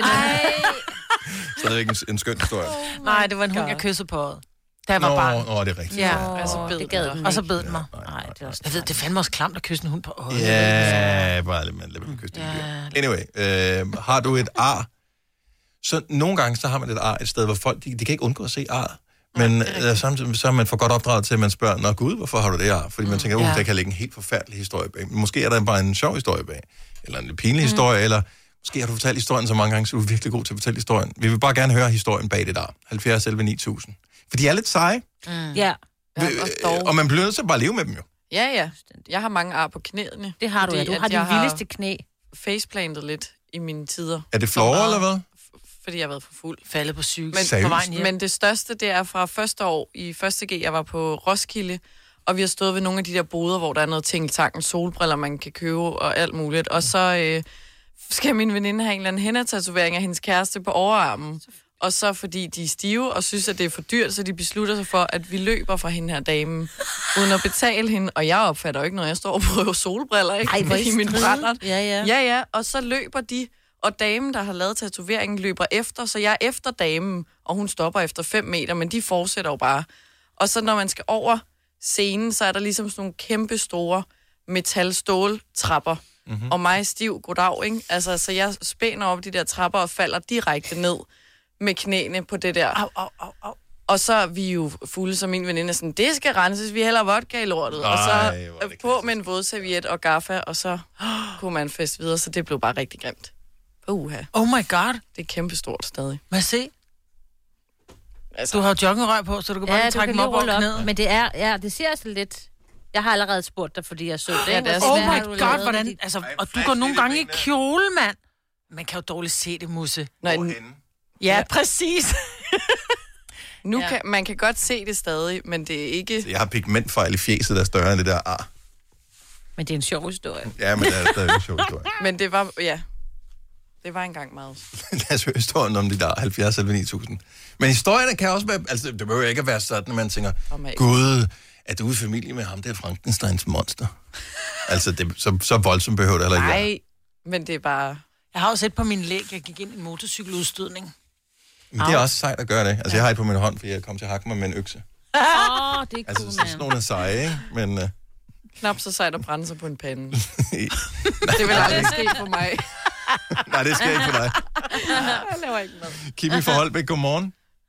så det er ikke en, en skøn historie. Oh nej, det var en hund, jeg kyssede på øjet. Da jeg var nå, barn. Nå, det er rigtigt. Ja, oh, altså bed det gad den. Og så bed den mig. Nej, nej, det er også jeg ved, det fandme også klamt at kysse en hund på øjet. Ja, bare lidt, man, lidt med kysse ja. Anyway, øh, har du et ar? Så nogle gange, så har man et ar et sted, hvor folk, de, de kan ikke undgå at se ar. Men øh, samtidig så er man for godt opdraget til, at man spørger, nå gud, hvorfor har du det ar? Fordi mm. man tænker, uh, ja. der kan ligge en helt forfærdelig historie bag. Men måske er der bare en sjov historie bag. Eller en pinlig mm. historie, eller måske har du fortalt historien så mange gange, så du er virkelig god til at fortælle historien. Vi vil bare gerne høre historien bag det der. halvfjerds elleve ni tusind. For de er lidt seje. Mm. Ja. Og, og man bliver nødt til bare at leve med dem jo. Ja, ja. Jeg har mange ar på knæene. Det har du, ja. Du har de vildeste knæ. Faceplantet lidt i mine tider. Er det flore, eller hvad? Fordi jeg har været for fuld. Faldet på cykel. Men, på vejen hjem. Men det største, det er fra første år i første G. Jeg var på Roskilde, og vi har stået ved nogle af de der boder, hvor der er noget tingeltangen, solbriller, man kan købe og alt muligt. Og så øh, skal min veninde have en eller anden hændetatovering af hendes kæreste på overarmen. Og så fordi de er stive og synes, at det er for dyrt, så de beslutter sig for, at vi løber fra hende her dame, uden at betale hende. Og jeg opfatter jo ikke noget. Jeg står og prøver solbriller, ikke? Ej, hvor i min brænder. Ja, ja. Ja, ja. Og så løber de, og damen, der har lavet tatoveringen, løber efter. Så jeg er efter damen, og hun stopper efter fem meter, men de fortsætter jo bare. Og så når man skal over scenen, så er der ligesom sådan nogle kæmpe store metal-stål-trapper. Mm-hmm. Og mig stiv, goddag, ikke? Altså, så jeg spænder op de der trapper og falder direkte ned med knæene på det der. Au, au, au, au. Og så er vi jo fulde, som min veninde sådan, det skal renses, vi hælder vodka i lortet. Ej, og så på med en vådserviet og gaffa, og så kunne man feste videre, så det blev bare rigtig grimt. Uha. Oh my god. Det er kæmpestort stadig. Hvad se? Altså. Du har joggenrør på, så du kan bare ja, trække dem op og knæet. Men det er, ja, det ser altså lidt... Jeg har allerede spurgt dig, fordi jeg så det. Ja, det er oh my god, hvordan... Altså, og du går nogle gange i kjole, mand. Man kan jo dårligt se det, Musse. Nå, ja, ja, præcis. Nu ja. kan man kan godt se det stadig, men det er ikke... Så jeg har pigmentfejl i fjeset, der er større end det der ar. Men det er en sjov historie. Ja, men det er stadig en sjov historie. Men det var, ja... Det var engang meget. Lad os høre historien om de der halvfjerds eller ni tusind. Men historierne kan også være... Altså, det behøver ikke at være sådan, at man tænker, oh, gud, er du i familie med ham, der Frankensteins monster? Altså, det, så, så voldsomt behøver det heller ikke være. Nej, men det er bare... Jeg har også set på min læg, jeg gik ind i en motorcykeludstødning. Men det er også sejt at gøre det. Altså, ja. Jeg har et på min hånd, fordi jeg kom til at hakke mig med en økse. Åh, oh, det er cool, altså, så sådan nogle er seje, ikke? Men... Uh... Knap så sejt at brænde sig på en pande. Det vil aldrig ske for mig. Nej, det sker ikke for dig. Jeg laver ikke noget. Kimi fra Holbæk, godmorgen.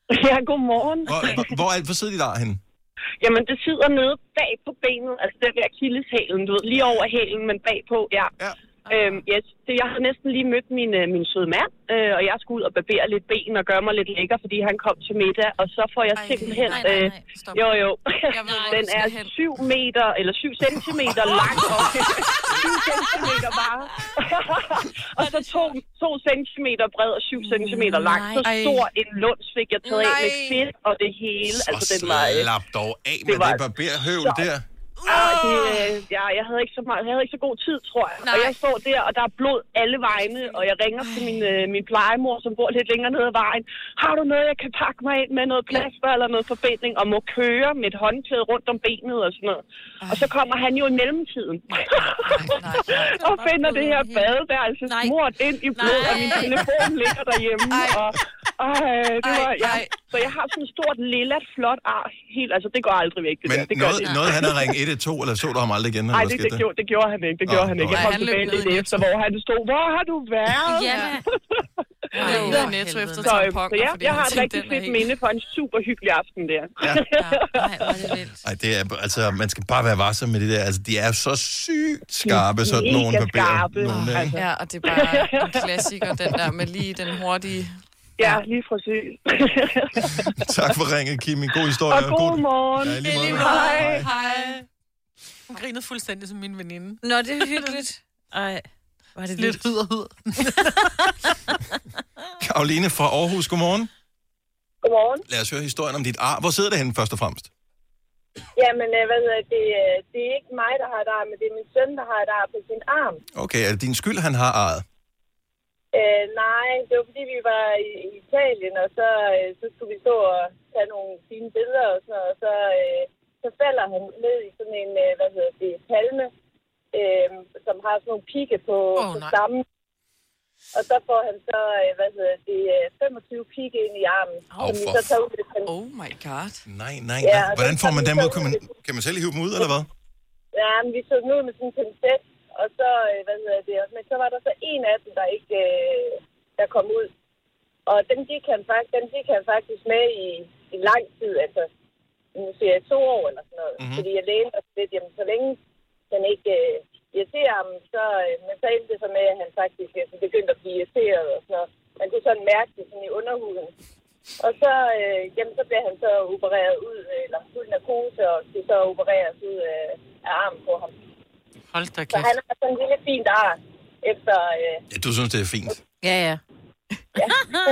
Ja, godmorgen. Hvor, hvor, hvor, er, hvor sidder dit ar henne? Jamen, det sidder nede bag på benet, altså der ved akilleshælen, du ved, lige over hælen, men bagpå, ja. ja. Øhm, yes. det, jeg har næsten lige mødt min, øh, min søde mand, øh, og jeg skulle ud og barbere lidt ben og gøre mig lidt lækker, fordi han kom til middag, og så får jeg Ej, simpelthen... Nej, nej, nej. Øh, jo, jo. Ved, den er syv meter, eller syv centimeter lang, og syv centimeter bare. og så to, to centimeter bred og syv centimeter lang. Så stor en lunds fik jeg taget af med fedt og det hele. Så altså, den var, slap dog af med det, det barberhøvl der. Ja, det, ja, jeg havde ikke så meget, jeg havde ikke så god tid, tror jeg. Nej. Og jeg står der, og der er blod alle vegne, og jeg ringer Ej. til min, øh, min plejemor, som bor lidt længere nede ad vejen. Har du noget, jeg kan pakke mig ind med, noget plaster eller noget forbinding, og må køre med et håndklæde rundt om benet og sådan noget. Ej. Og så kommer han jo i mellemtiden. Nej, nej, nej, nej. og finder det her badeværelse smurt ind i blod, og min telefon ligger derhjemme. Ej. Og, og øh, det var, ja. Så jeg har sådan et stort, lilla, flot ar. Helt, altså, det går aldrig væk, det Men der. Det noget, det. noget han har ringet et et to, eller så du ham aldrig igen? Nej, det, det, gjorde, det gjorde han ikke. Det oh, gjorde han ikke. Jeg kom tilbage lidt efter, hvor han stod, hvor har du været? Ja. Jeg er ude af Netto efter så, Tom Pokker, så ja, fordi jeg har et tænkte, rigtig fedt minde på en super hyggelig aften der. Ja. Ej, det er, altså, man skal bare være varsom med det der. Altså, de er så sygt skarpe, sådan nogle barberer. Altså. Ja, og det er bare en klassiker, den der med lige den hurtige... Ja, lige præcis. Tak for ringet, Kim. En god historie. Og god morgen. Ja, lige måde. Hej. Hej. Hun grinede fuldstændig som min veninde. Nå, det er hyggeligt. Ej, var det lidt hud og hud. Karoline fra Aarhus, godmorgen. Godmorgen. Lad os høre historien om dit ar. Hvor sidder det henne først og fremmest? Jamen, hvad hedder det? Det er ikke mig, der har et ar, men det er min søn, der har et ar på sin arm. Okay, er det din skyld, han har arret? Øh, nej, det var fordi, vi var i Italien, og så, øh, så skulle vi stå og tage nogle fine billeder og sådan noget, og så, øh, så falder han ned i sådan en, øh, hvad hedder det, palme, øh, som har sådan nogle pigge på, oh, på stammen. Og så får han så, øh, hvad hedder det, femogtyve pigge ind i armen, oh, som vi så tager ud. Oh my god. Nej, nej, nej. Ja, hvordan får man dem ud? Kan man, kan man selv hive dem ud, eller hvad? Ja, men vi tog dem ud med sådan en pincet. Og så, hvad hedder det, men så var der så en af dem, der ikke, øh, der kom ud. Og den gik han faktisk, den gik han faktisk med i, i lang tid, altså, nu siger jeg to år eller sådan noget. Mm-hmm. Fordi jeg lænede os lidt, jamen så længe den ikke øh, irriterer ham, så, øh, men så endte det så med, at han faktisk altså, begyndte at blive irriteret og sådan noget. Man kunne sådan mærke det sådan i underhuden. Og så, øh, jamen, så blev han så opereret ud, eller ud narkose, og det så opereres ud øh, af armen på ham. Hold da kæft. Så han har sådan en lille fint ar efter... Øh... Ja, du synes, det er fint? Ja, ja. ja.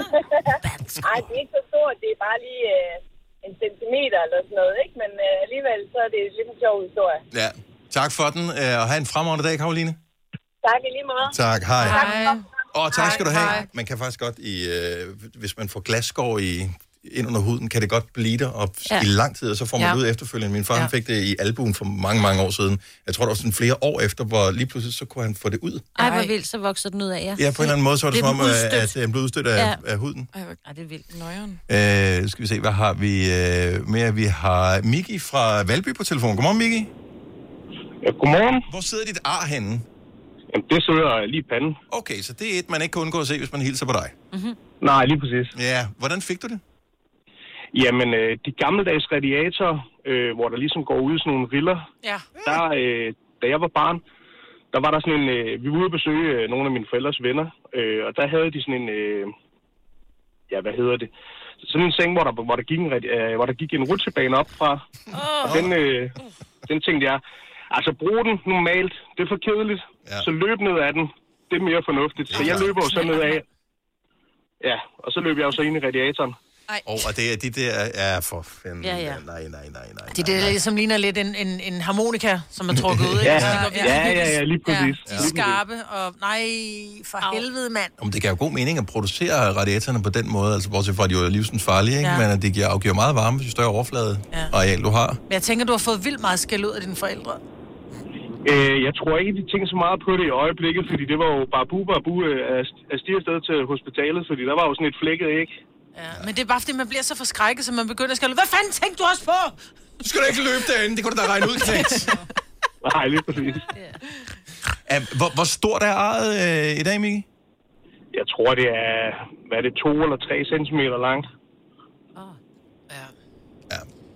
Ej, det er ikke så stort. Det er bare lige øh, en centimeter eller sådan noget, ikke? Men øh, alligevel, så er det lidt en sjov historie. Ja. Tak for den, og have en fremragende dag, Karoline. Tak i lige meget. Tak, hej. Hej. Og tak skal hej, du have. Hej. Man kan faktisk godt, i, øh, hvis man får glasskår i... ind under huden, kan det godt blide og ja. i lang tid, og så får man ja. ud efterfølgende. Min far ja. fik det i albuen for mange, mange år siden. Jeg tror, det var sådan flere år efter, hvor lige pludselig, så kunne han få det ud. Ej, hvor vildt, så voksede den ud af, ja. Ja, på en eller anden måde, så var det, det som om, at den blev udstødt af, ja. af huden. Ej, det er vildt. Nøjeren. Øh, skal vi se, hvad har vi øh, mere? Vi har Miki fra Valby på telefon. Godmorgen, Miki. Ja, godmorgen. Hvor sidder dit ar henne? Jamen, det sidder lige i panden. Okay, så det er et, man ikke kan undgå at se, hvis man hilser på dig. Mm-hmm. Nej, lige præcis. Ja, hvordan fik du det? Jamen, øh, de gammeldags radiatorer, øh, hvor der ligesom går ud sådan nogle riller, ja. der, øh, da jeg var barn, der var der sådan en, øh, vi var ude at besøge øh, nogle af mine forældres venner, øh, og der havde de sådan en, øh, ja, hvad hedder det, sådan en seng, hvor der, hvor der, gik, en, øh, hvor der gik en rutsjebane op fra, oh. og den, øh, den tænkte jeg, altså brug den normalt, det er for kedeligt, ja. Så løb ned af den, det er mere fornuftigt, så jeg løber jo så ned af, ja, og så løb jeg jo så ind i radiatoren. Oh, og det er de der er for fanden. Ja, ja. Nej, nej, nej, nej. Det er det, der ligesom ligner lidt en, en, en harmonika, som er trukket ud. ja, ja, ja, ja, ja, lige præcis. Ja, de er skarpe, og nej, for Au. helvede, mand. Om det giver jo god mening at producere radiatorerne på den måde, altså bortset fra, at de er livsens farlige, ikke? Ja. Men at det giver, afgiver meget varme, jo større overflade ja. areal du har. Men jeg tænker, du har fået vildt meget skæld ud af dine forældre. Øh, jeg tror ikke, de tænker så meget på det i øjeblikket, fordi det var jo bare bu, bare bu at stige afsted til hospitalet, fordi der var jo sådan et flækket æg. Ja, men det er bare fordi, man bliver så forskrækket, så man begynder at skælde. Hvad fanden tænkte du også på? Du skal da ikke løbe derinde, det kunne du da regne ud, Knægt. Nej, lige præcis. Ja. Hvor, hvor stort er arret øh, i dag, Miki? Jeg tror, det er, hvad er det, to eller tre centimeter langt. Oh.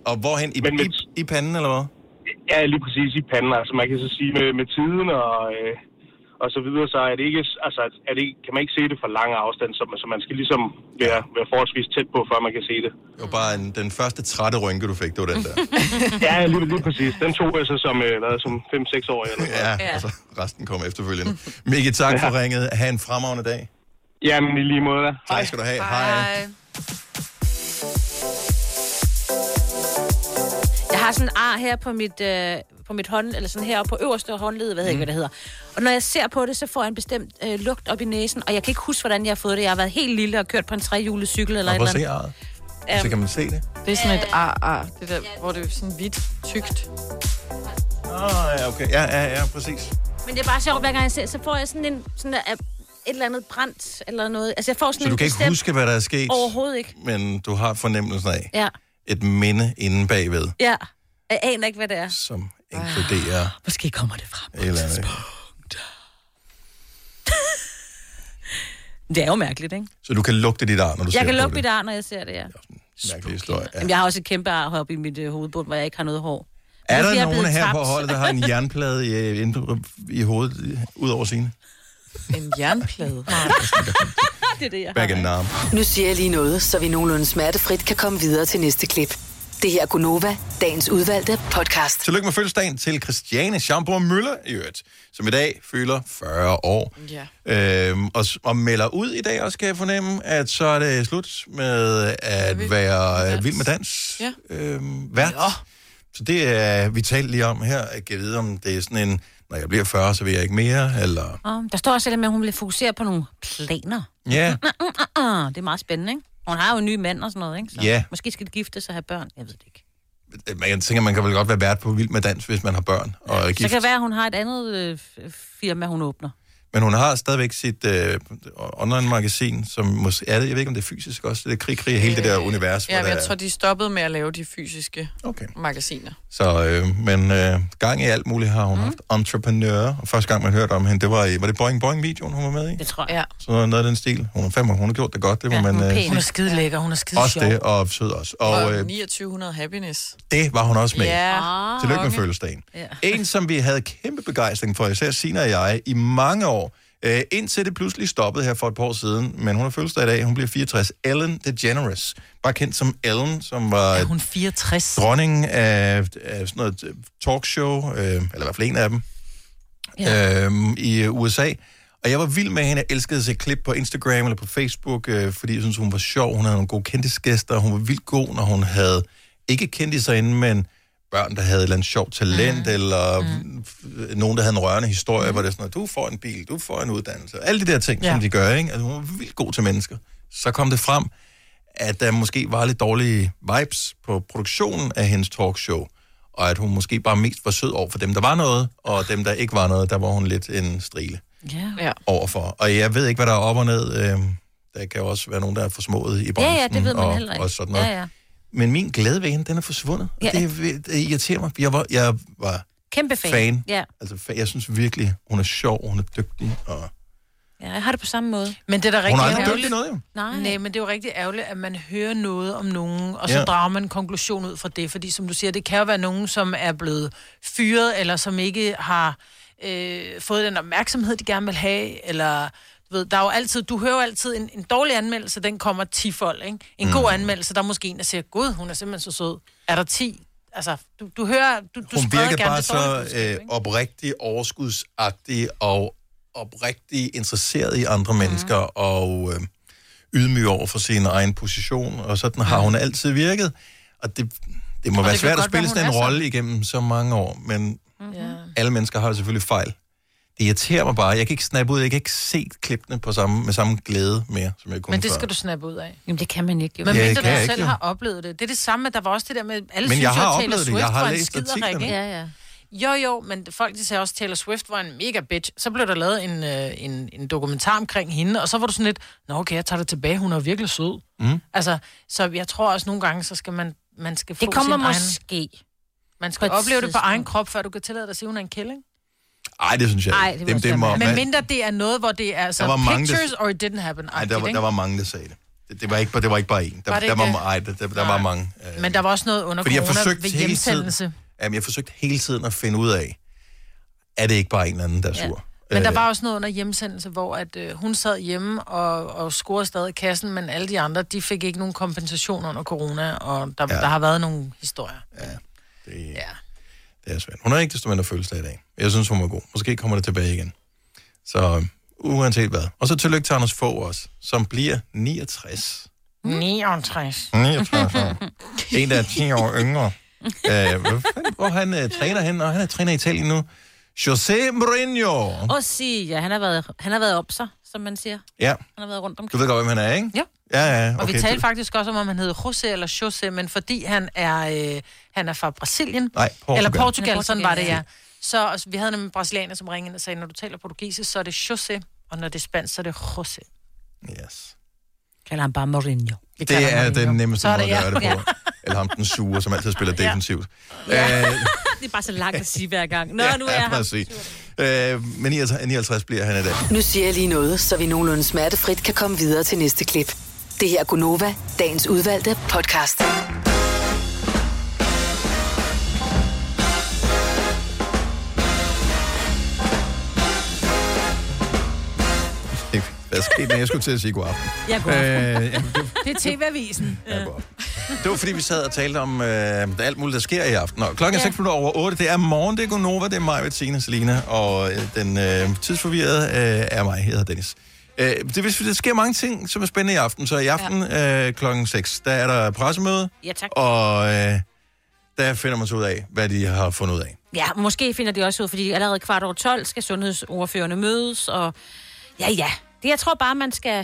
Og hvorhen? I, Men med, i, i panden, eller hvad? Ja, lige præcis i panden. Altså, man kan så sige, med, med tiden og, øh, og så videre, så er det ikke, altså, er det ikke, kan man ikke se det fra lang afstand, så, så man skal ligesom være, være forholdsvis tæt på, før man kan se det. Det var bare en, den første trætte rynke, du fik, det var den der. Ja, lige, lige præcis. Den tog jeg så som, øh, som fem seks år. Eller ja, ja, altså resten kom efterfølgende. Mikke, tak for ja. ringet. Ha' en fremragende dag. Jamen, i lige måde. Hej skal du have. Hej. Hej. Jeg har sådan en ar her på mit, øh, på mit hånd, eller sådan her på øverste håndled, hvad ved jeg mm. ikke, hvad det hedder. Og når jeg ser på det, så får jeg en bestemt øh, lugt op i næsen, og jeg kan ikke huske, hvordan jeg har fået det. Jeg har været helt lille og kørt på en trehjulet cykel eller og et eller andet. Prøv at se arret. Så kan man se det. Det er sådan et ar-ar, det der, hvor det er sådan hvidt, tykt. Åh, oh, ja, okay. Ja, ja, ja, præcis. Men det er bare sjovt, hver gang jeg ser, så får jeg sådan en, sådan der, et eller andet brændt, eller noget. Altså, jeg får sådan så du en kan ikke huske, hvad der er sket? Overhovedet ikke. Men du har fornemmelsen af ja. et minde inde bagved. Ja. Jeg aner ikke, hvad det er. Som inkluderer... Ah, måske kommer det frem på et tidspunkt. Det er jo mærkeligt, ikke? Så du kan lugte dit ar, når du jeg ser på det? Jeg kan lugte mit ar, når jeg ser det, ja. Det er mærkelig historie, ja. Jamen, jeg har også et kæmpe ar heroppe i mit uh, hovedbund, hvor jeg ikke har noget hår. Er der nogen her tabt på holdet, der har en jernplade i, i, i hovedet, ud over sine? En jernplade? Det er det, jeg Back har. Nu siger jeg lige noget, så vi nogenlunde smertefrit kan komme videre til næste klip. Det her er Gunova, dagens udvalgte podcast. Tillykke med fødselsdagen til Christiane Schamburg Møller, i øvrigt, som i dag fylder fyrre år. Ja. Øhm, og, og melder ud i dag også, kan jeg fornemme, at så er det slut med at vild være dans. Vild med dans. Ja. Øhm, vært. Ja. Så det er, vi talte lige om her, at jeg vide, om det er sådan en, når jeg bliver fyrre, så vil jeg ikke mere, eller... Oh, der står også lidt med, at hun vil fokusere på nogle planer. Ja. Det er meget spændende, ikke? Hun har jo en ny mand og sådan noget, ikke? Så ja. Måske skal de gifte sig og have børn. Jeg ved det ikke. Jeg tænker, man kan vel godt være vært på Vild med Dans, hvis man har børn og er gift. Så kan det være, at hun har et andet øh, firma, hun åbner. Men hun har stadigvæk sit øh, online-magasin, som måske... Er det, jeg ved ikke, om det er fysisk også. Det er krig, krig, hele det der univers. Ja, men jeg der... tror, de stoppede med at lave de fysiske okay. magasiner. Så, øh, men øh, gang i alt muligt har hun mm. haft entreprenør. Og første gang, man hørte om hende, det var i... Var det Boing Boing-videoen, hun var med i? Det tror jeg. Ja. Så noget af den stil. Hun er fem år, hun har gjort det godt. Det må ja, man, hun, er øh, hun er skide lækker, hun er skide også sjov. Også det, og sød også. Og, og øh, niogtyve hundrede Happiness. Det var hun også med. Ja. Ah, Tillykke med fødselsdagen. Ja. En, som vi havde kæmpe begejstring for, især Sina og jeg, i mange år, øh, indtil det pludselig stoppede her for et par år siden, men hun har fødselsdag i dag, hun bliver fireogtres. Ellen DeGeneres, bare kendt som Ellen, som var ja, hun er fireogtres. Dronningen af, af sådan noget talkshow, øh, eller i hvert fald en af dem, ja. øh, i U S A. Og jeg var vild med hende. Jeg elskede at se klip på Instagram eller på Facebook, øh, fordi jeg synes, hun var sjov. Hun havde nogle gode kendisgæster. Hun var vildt god, når hun havde ikke kendiser inde, men børn, der havde et eller andet sjovt talent, mm. eller mm. nogen, der havde en rørende historie, mm. hvor det er sådan noget, du får en bil, du får en uddannelse. Alle de der ting, ja. som de gør, ikke? Altså, hun var vildt god til mennesker. Så kom det frem, at der måske var lidt dårlige vibes på produktionen af hendes talkshow, og at hun måske bare mest var sød over for dem, der var noget, og dem, der ikke var noget, der var hun lidt en strile yeah. overfor. Og jeg ved ikke, hvad der er op og ned. Der kan jo også være nogen, der er forsmået i branchen. Ja, ja, det ved man og, heller ikke. Og sådan noget. Ja, ja. Men min glæde ved hende, den er forsvundet. Ja. Og det, det irriterer mig. Jeg var, jeg var kæmpe fan. fan. Ja. Altså, jeg synes virkelig, hun er sjov, hun er dygtig. Og... Ja, jeg har det på samme måde. Men det er da rigtig hun er aldrig dygtig noget, jo. Nej. Nej, men det er jo rigtig ærgerligt, at man hører noget om nogen, og så ja. drager man en konklusion ud fra det. Fordi som du siger, det kan jo være nogen, som er blevet fyret, eller som ikke har øh, fået den opmærksomhed, de gerne vil have, eller... Ved, der er jo altid, du hører jo altid, en, en dårlig anmeldelse, den kommer tifold, ikke? En mm. god anmeldelse, der er måske en, der siger, gud, hun er simpelthen så sød. Er der ti? Altså, du, du hører, du, du hun virker bare så øh, oprigtig, overskudsagtig og oprigtig interesseret i andre mm. mennesker og øh, ydmyg over for sin egen position, og sådan har hun altid virket. Og det, det må og være det svært at spille sådan en rolle igennem så mange år, men mm-hmm. alle mennesker har selvfølgelig fejl. Det irriterer mig bare. Jeg kan ikke snappe ud. Jeg kan ikke se klippene på samme, med samme glæde mere, som jeg kunne Men det skal før. du snappe ud af. Jamen, det kan man ikke. Jo. Men mindre du selv ikke, har oplevet det. Det er det samme, at der var også det der med... Alle men synes, jeg har at oplevet Taylor det. Swift Jeg har var læst artiklerne. Ja, ja. Jo, jo, men folk de sagde også, at Taylor Swift var en mega bitch. Så blev der lavet en, øh, en, en dokumentar omkring hende, og så var du sådan lidt, nå okay, jeg tager det tilbage, hun er virkelig sød. Mm. Altså, så jeg tror også nogle gange, så skal man, man skal få det kommer sin måske. Egen, man skal opleve det på egen krop, før du kan tillade dig at sige, hun er en kælling. Ej, det synes jeg Ej, det, det, det må, men mindre det er noget, hvor det er altså, pictures, mange, or it didn't happen. Nej, der, var, der var mange, der sagde det. Det, det, var, ikke, det var ikke bare én. Der var, der, var, ej, der, der, der var mange. Øh, Men der var også noget under fordi corona jeg ved hjemsendelse. Tiden, jamen, jeg forsøgte hele tiden at finde ud af, er det ikke bare en eller anden, der er sur? Ja. Men der var også noget under hjemsendelse, hvor at, øh, hun sad hjemme og, og scorede stadig kassen, men alle de andre, de fik ikke nogen kompensation under corona, og der, ja. der har været nogle historier. Ja, det, ja. det er svært. Hun har ikke desto mindre fødselsdag i dag. Jeg synes, hun var god. Måske kommer det tilbage igen. Så uanset hvad. Og så tillykke til Anders Fogh også, som bliver niogtres. niogtres. niogtres år. En, der er ti år yngre. Uh, hvor han uh, træner hen, og han er træner i Italien nu. José Mourinho. Og sige, ja, han har været, han har været op sig, som man siger. Ja. Han har været rundt omkring. Du ved godt, hvem han er, ikke? Ja. Ja, ja. Okay. Og vi talte faktisk også om, om han hedder José eller José, men fordi han er, øh, han er fra Brasilien. Nej, Portugal. Eller Portugal, Portugal, sådan var det, ja. ja. Så altså, vi havde nemlig brasilianer, som ringede og sagde, når du taler portugisisk, så er det José, og når det er spansk, så er det José. Yes. Kalder han bare Mourinho. Det, det er den nemmeste måde at ja. gøre det på. Ja. Eller ham den sure, som altid spiller defensivt. Ja. Ja. Uh, det er bare så langt at sige hver gang. Nå, ja, nu er jeg præcis. Uh, men nioghalvtreds bliver han i dag. Nu siger jeg lige noget, så vi nogenlunde smertefrit kan komme videre til næste klip. Det her er Gunova, dagens udvalgte podcast. Hvad skete der? Jeg skulle til at sige god aften. Ja, god aften. Øh, jamen, det, Det er T V-avisen. ja, det var fordi, vi sad og talte om øh, alt muligt, der sker i aften. Og klokken er Ja. seks minutter over otte. Det er morgen, det er Gunova, det er mig, Bettina, Selina. Og øh, den øh, tidsforvirrede øh, er mig, jeg hedder Dennis. Øh, det, det sker mange ting, som er spændende i aften. Så i aften ja. øh, klokken seks, der er der pressemøde. Ja, tak. Og øh, der finder man så ud af, hvad de har fundet ud af. Ja, måske finder de også ud, fordi allerede kvart over tolv skal sundhedsordførerne mødes, og ja, ja. Det, jeg tror bare, man skal...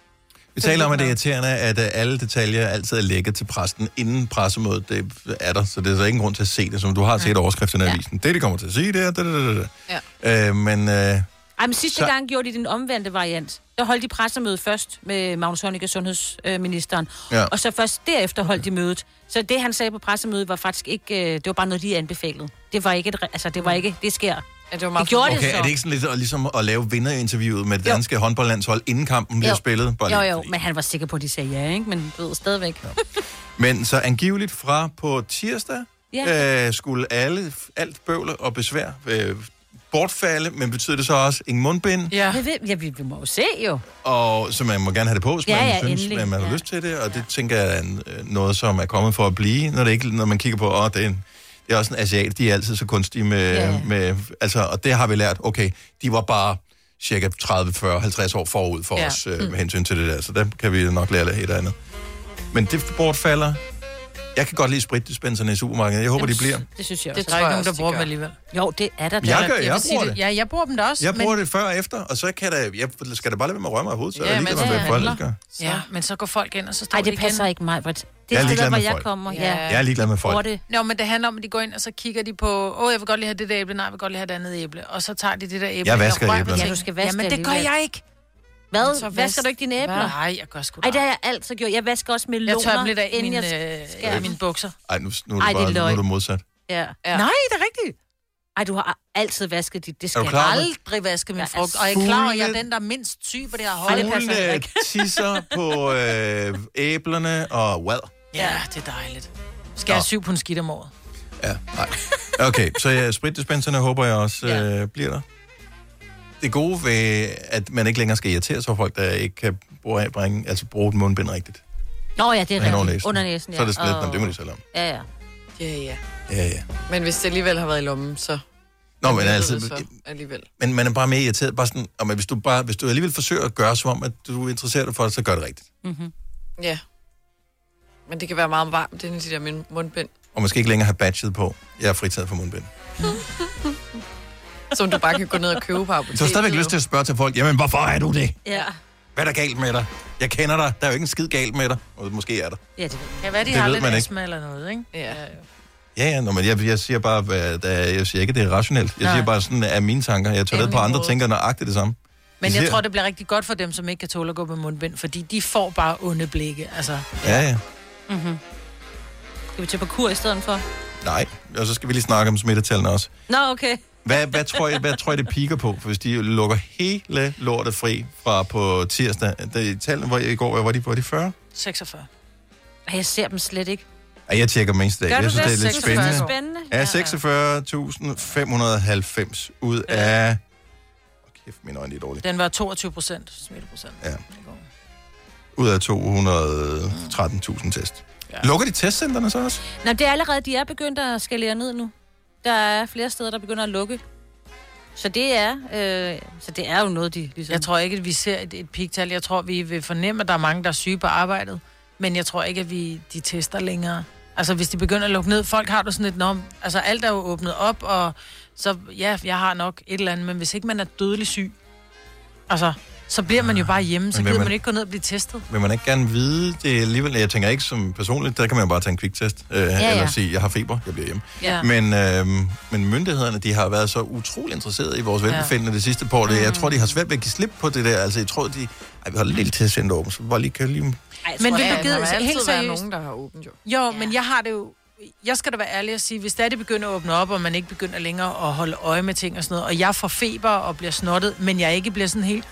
Vi taler om, at det er irriterende, at uh, alle detaljer altid er lækket til præsten inden pressemødet. Det er der, så det er så ingen grund til at se det, som du har set overskrifterne i avisen. Det, de kommer til at sige, det er... Det, det, det. Ja. Uh, men... Uh, Ej, men sidste så... gang gjorde de den omvendte variant. Der holdt de pressemøde først med Magnus Heunicke, sundhedsministeren, ja. og så først derefter holdt de mødet. Så det, han sagde på pressemødet, var faktisk ikke... Det var bare noget, de anbefalede. Det var ikke... Et, altså, det var ikke... Det sker... Ja, det var meget de gjorde okay, det så. Er det ikke sådan lidt ligesom at lave vinderinterviewet med det danske håndboldlandshold, inden kampen bliver jo. spillet? Bare jo, lige, jo, fordi... men han var sikker på, at de sagde ja, ikke? Men du ved stadigvæk. Ja. Men så angiveligt fra på tirsdag ja. øh, skulle alle, alt bøvle og besvær øh, bortfalde, men betyder det så også ingen mundbind? Ja, vi, ja vi, vi må jo se jo. Og så man må gerne have det på, hvis ja, man ja, synes, endelig. at man har ja. lyst til det, og det tænker jeg er en, noget, som er kommet for at blive, når, det ikke, når man kigger på, åh, det er en Det er også en asiat, de er altid så kunstige med, ja. med, altså, og det har vi lært, okay, de var bare cirka tredive, fyrre, halvtreds år forud for ja. os, øh, med hensyn til det der, så der kan vi nok lære lidt et eller andet. Men det bortfalder. Jeg kan godt lide spritdispenserne i supermarkedet. Jeg håber, Jamen, de bliver. Det synes jeg Det også. tror jeg ikke nogen, der bruger dem alligevel. Jo, det er der. Jeg gør, jeg, jeg bruger det. det. Ja, jeg bruger dem da også. Jeg bruger men... det før og efter, og så kan der, jeg skal da bare lade være med at røre mig i hovedet, så ja, er det lige, hvad folk gør. Ja, men så går folk ind, og så står Ej, det det passer igen. ikke mig, Britt. Jeg er Det er ligeglad der, hvor med jeg folk. kommer. Ja. Jeg er ligeglad med folk. Det. Nå, men det handler om, at de går ind, og så kigger de på, åh, jeg vil godt lige have det der æble, nej, jeg vil godt lige have det andet æble. Og så tager de det der æble. Jeg vasker og rører æblerne. ved Ja, du skal vaske Jamen, det gør alligevel. jeg ikke. Hvad? Så Vasker du ikke dine æbler? Nej, jeg gør sgu da. Ej, det har jeg altid gjort. Jeg vasker også meloner, Jeg tør dem lidt af inden mine, jeg øh, skærer. mine bukser. Ej, nu, nu, er Ej, du det er bare, nu er løgn. du modsat. Ja. Ja. Nej, det er rigtigt. Ej, du har altid vasket dit. Det Er skal du klar over det? Aldrig vaske min Jeg er frugt. Og jeg er klar over, at jeg er fulde- den, der er mindst syg på det her Ej, hold. det passer heller Fugle ikke. tisser på øh, æblerne og hvad? Ja, det er dejligt. Skal jeg have syv på en skidt om året? Ja, nej. Okay, så ja, spritdispenserne håber jeg også Ja. øh, bliver der. Det gode ved, at man ikke længere skal irritere sig for folk, der ikke kan bruge, bringe, altså bruge et mundbind rigtigt. Nå ja, det er Hen over rigtigt. næsen. Under næsen, ja. Så er det sådan lidt, Og- men det må de selv om. Ja, ja. Ja, ja. Ja, ja. Men hvis det alligevel har været i lommen, så... Nå, men så altså, så alligevel. men man er bare mere irriteret. Bare sådan, og hvis, du bare, hvis du alligevel forsøger at gøre som om, at du er interesseret for det, så gør det rigtigt. Mm-hmm. Ja. Men det kan være meget varmt, det er de der min- mundbind. Og måske ikke længere have badget på. Jeg er fritaget for mundbind. Som du bare kan gå ned og købe på apoteket. Så har stadigvæk lyst til at spørge til folk, jamen hvorfor er du det? Ja. Hvad er der galt med dig? Jeg kender dig. Der er jo ikke en skid galt med dig. Og måske er der. Ja, det Kan være, de Det har ved lidt man ikke. astma eller noget, ikke? Ja. Ja, ja, nå, men jeg, jeg siger bare, at jeg siger ikke, at det er rationelt. Jeg Nej. siger bare sådan, at mine tanker. Jeg tager Inde ved på i andre hovedet. tænker nøjagtigt det samme. Men De jeg siger- tror, det bliver rigtig godt for dem, som ikke kan tåle at gå med mundbind, fordi de får bare onde blikke. Altså, Ja, ja. Mm-hmm. Skal vi til på kur i stedet for? Nej, og så skal vi lige snakke om smittetallene også. Nå, okay. Hvad, hvad, tror jeg, hvad tror jeg, det piker på? For hvis de lukker hele lortet fri fra på tirsdag, det tallene, hvor i går var de på de fyrre? seksogfyrre. Jeg ser dem slet ikke. Ej, jeg tjekker dem eneste dag. Gør Jeg du synes, det? det er lidt seksogfyrre. spændende. Spændende. Ja, seksogfyrre tusind fem hundrede og halvfems ud af... Åh, kæft, mine øjne er dårlige. Den var toogtyve procent smitteprocent. Ja. Ud af to hundrede og tretten tusind test. Ja. Lukker de testcentrene så også? Nej, det er allerede, de er begyndt at skalere ned nu. Der er flere steder, der begynder at lukke. Så det er, øh, så det er jo noget, de ligesom... Jeg tror ikke, at vi ser et, et peaktal. Jeg tror, vi vil fornemme, at der er mange, der er syge på arbejdet. Men jeg tror ikke, at vi de tester længere. Altså, hvis de begynder at lukke ned, folk har du sådan et nom. Altså, alt er jo åbnet op, og så, ja, jeg har nok et eller andet, men hvis ikke man er dødelig syg, altså, så bliver man jo bare hjemme, så Men vil gider man... man ikke gå ned og blive testet. Vil man ikke gerne vide det alligevel? Jeg tænker ikke som personligt, der kan man jo bare tage en kviktest, øh, ja, ja. eller sige, jeg har feber, jeg bliver hjemme. Ja. Men, øh, men myndighederne, de har været så utrolig interesserede i vores velbefindende ja. det sidste par år. Mm. Jeg tror, de har svært ved at give slip på det der. Altså, jeg tror, de... Ej, vi holder et lille testcenter åbent, så bare lige kan lige... Ej, men vil du give der helt altid være seriøst? nogen, der har åbent, jo. Jo, ja. Men jeg har det jo... Jeg skal da være ærlig at sige, hvis det begynder at åbne op, og man ikke begynder længere at holde øje med ting og sådan noget, og jeg får feber og bliver snottet, men jeg ikke bliver sådan helt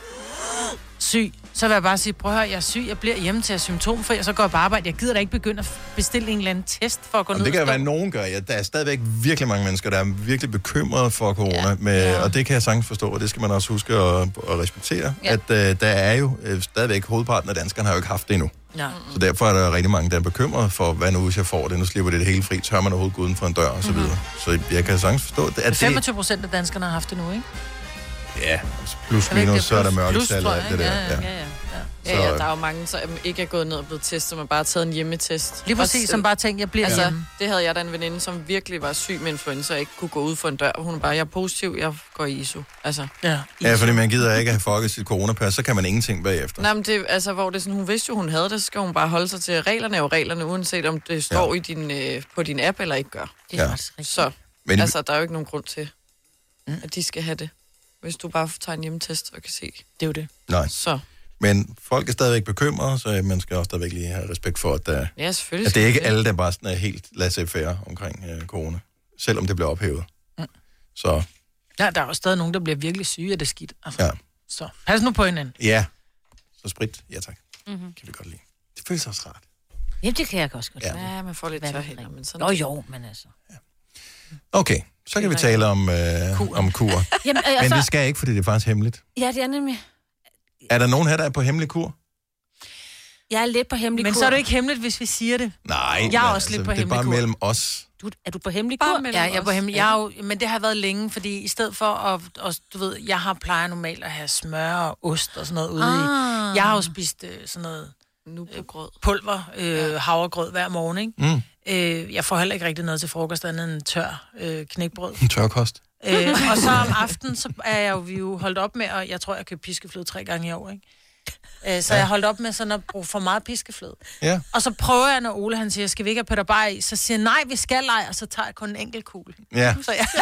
syg, så vil jeg bare sige, prøv at høre, jeg er syg, jeg bliver hjemme til at symptomfri, og så går jeg på arbejde. Jeg gider da ikke begynde at bestille en eller anden test for at gå Jamen, ned det kan og være, stå. at nogen gør. Ja, der er stadigvæk virkelig mange mennesker, der er virkelig bekymrede for corona, Ja. med, Ja. og det kan jeg sagtens forstå, og det skal man også huske at, at respektere, Ja. at uh, der er jo uh, stadigvæk hovedparten af danskerne har jo ikke haft det endnu. Ja. Så derfor er der rigtig mange, der er bekymrede for, hvad nu hvis jeg får det, nu slipper det det hele fri, tør man overhovedet gå uden for en dør og så videre. Så jeg kan sagtens forstå, at det... femogtyve procent af danskerne har haft det nu, ikke? Ja, plus Er det ikke minus, det? så er der Plus- mørketal plus, og alt tror det jeg, der. ikke? Ja. Ja, ja, Ja, Så- ja, der er jo mange, som ikke er gået ned og blevet testet, som bare har taget en hjemmetest. Lige præcis, Og- som bare tænkte, jeg bliver altså, hjemme. det havde jeg da en veninde, som virkelig var syg med influenza og ikke kunne gå ud for en dør. Hun er bare, jeg er positiv, jeg går i I S O. Altså. Ja, Ja, fordi man gider ikke have fucket sit coronapas, så kan man ingenting bagefter. Nej, men det, altså, hvor det er sådan, hun vidste jo, hun havde det, så skal hun bare holde sig til reglerne, er jo reglerne, uanset om det står ja. i din, øh, på din app eller ikke gør. Det er Ja. faktisk rigtigt. Så Men- altså, der er jo ikke nogen grund til, at de skal have det. Hvis du bare tager en hjemmetest og kan se. Det er jo det. Nej, Så, men folk er stadigvæk bekymrede, så man skal også stadigvæk lige have respekt for, at, der, ja, selvfølgelig. at det er skal ikke vi alle, der bare sådan er helt laissez-faire omkring øh, corona, selvom det bliver ophævet. Mm. Så Ja, der er jo stadig nogen, der bliver virkelig syge af det skidt. Altså. ja, Så pas nu på hinanden. ja. Så sprit, ja tak. Mm-hmm. Kan vi godt lide. Det føles også rart. Jamen, det kan jeg også godt. Ja. Ja, man får lidt Hvad er det tørhænder, men rigtigt? sådan... Nå jo, men altså. Okay, så kan vi tale om, øh, Kur. om kur. Jamen, øh, Men så, det skal ikke, fordi det er faktisk hemmeligt. ja, det er nemlig. Er der nogen her, der er på hemmelig kur? Jeg er lidt på hemmelig Men kur. så er det ikke hemmeligt, hvis vi siger det. Nej, Jeg er men også lidt på det er hemmelig bare kur. mellem os. Du, er du på hemmelig Bare kur? mellem Ja, jeg er på os. hemmelig. Jeg er jo, men det har været længe, fordi i stedet for at, og, du ved, jeg har plejer normalt at have smør og ost og sådan noget ude Ah. i. Jeg har jo spist øh, sådan noget Nu på grød. pulver, øh, havregrød hver morgen, ikke? Mm. Øh, jeg får heller ikke rigtig noget til frokost andet end tør øh, knækbrød. En tørkost. øh, og så om aftenen, så er jeg jo, vi jo holdt op med, og jeg tror, jeg købte piskefløde tre gange i år, ikke? Øh, så ja. jeg holdt op med sådan at bruge for meget piskefløde. Ja. Og så prøver jeg, når Ole han siger, skal vi ikke have Peter Bayer i? Så siger jeg, nej, vi skal lege, og så tager jeg kun en enkelt kugle. Ja. Så jeg,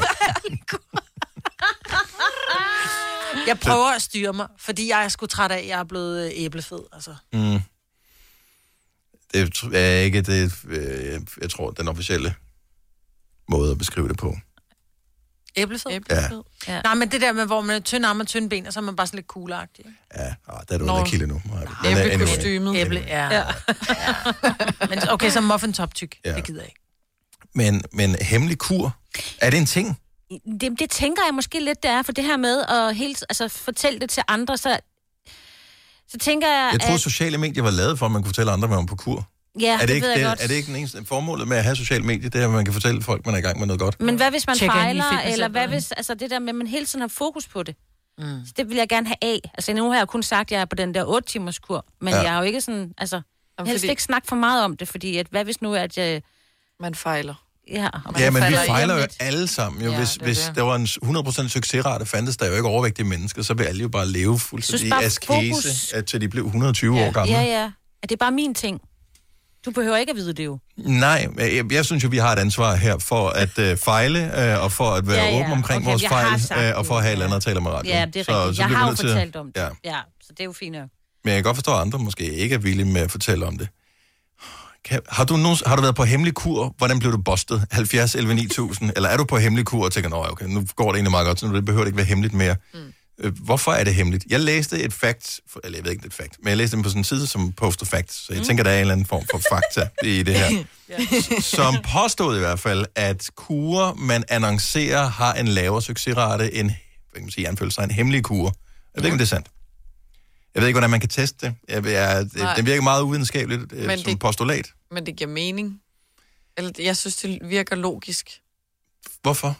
jeg prøver at styre mig, fordi jeg er sgu træt af, at jeg er blevet øh, æblefed. Altså. Mm. Det er ikke det, øh, jeg tror, den officielle måde at beskrive det på. Æblefed? Æblefed. Ja. Ja. Nej, men det der med, hvor man er tynd arm og tynd ben, og så er man bare sådan lidt kugleagtig. Ja, ah, der er du Nå. under kilde nu. Men, øh, Æblekostymet. Æble, ja. ja. ja. Men okay, så muffin top tyk. Ja. Det gider jeg ikke. Men, men hemmelig kur, er det en ting? Det, det tænker jeg måske lidt, det er, for det her med at helt, altså, fortælle det til andre, så, så tænker jeg, Jeg troede, at... sociale medier var lavet for, at man kunne fortælle andre, at man var på kur. Ja, er, det det ikke, ved jeg det, godt. er det ikke den eneste formålet med at have sociale medier? Det er, at man kan fortælle folk, man er i gang med noget godt. Men hvad hvis man Check ind i fejler, fitnesscenteret, eller hvad ikke? hvis, altså det der med, at man hele tiden har fokus på det. Mm. Så det vil jeg gerne have af. Altså nu har jeg kun sagt, at jeg er på den der otte timers kur, men Ja. ja. jeg har jo ikke sådan, altså, Jamen, helst fordi- ikke snakke for meget om det, fordi at, hvad hvis nu, at jeg, Man fejler. ja, og Ja, men vi falder fejler jo hjemligt. alle sammen. Jo. Ja, Hvis, det er hvis det. der var en hundrede procent succesrate, fandtes der jo ikke overvægtige mennesker, så vil alle jo bare leve fuldstændig Synes bare askese, fokus. at til de blev et hundrede og tyve Ja. år gamle. Ja, ja. Er det er bare min ting? Du behøver ikke at vide det jo. Nej, jeg, jeg synes jo, vi har et ansvar her for at øh, fejle, øh, og for at være Ja, ja. åbne omkring Okay, vores jeg har fejl, sagt øh, og for at have det, et eller andet at tale om i radioen. Ja, det er Så- rigtigt. så Jeg bliver har vi jo nødt til- fortalt om det. Ja. Ja. ja, så det er jo fint nok. Men jeg kan godt forstå, at andre måske ikke er villige med at fortælle om det. Kan, har, du nogen, har du været på hemmelig kur? Hvordan blev du bustet? halvfjerds elleve ni tusind? Eller er du på hemmelig kur og tænker, nå okay, nu går det egentlig meget godt, så nu det behøver det ikke være hemmeligt mere. Mm. Øh, hvorfor er det hemmeligt? Jeg læste et fact, eller jeg ved ikke, det er et fact, men jeg læste den på sådan en side som Poster Facts, så jeg mm. tænker, der er en eller anden form for fakta i det her. Som påstod i hvert fald, at kurer, man annoncerer, har en lavere succesrate end, hvad kan man sige, anfølge sig en hemmelig kur. Jeg ved ikke, om det er sandt. Jeg ved ikke, hvordan man kan teste det. Jeg, jeg, det, det virker meget uvidenskabeligt øh, som det, postulat. Men det giver mening. Eller jeg synes, det virker logisk. Hvorfor?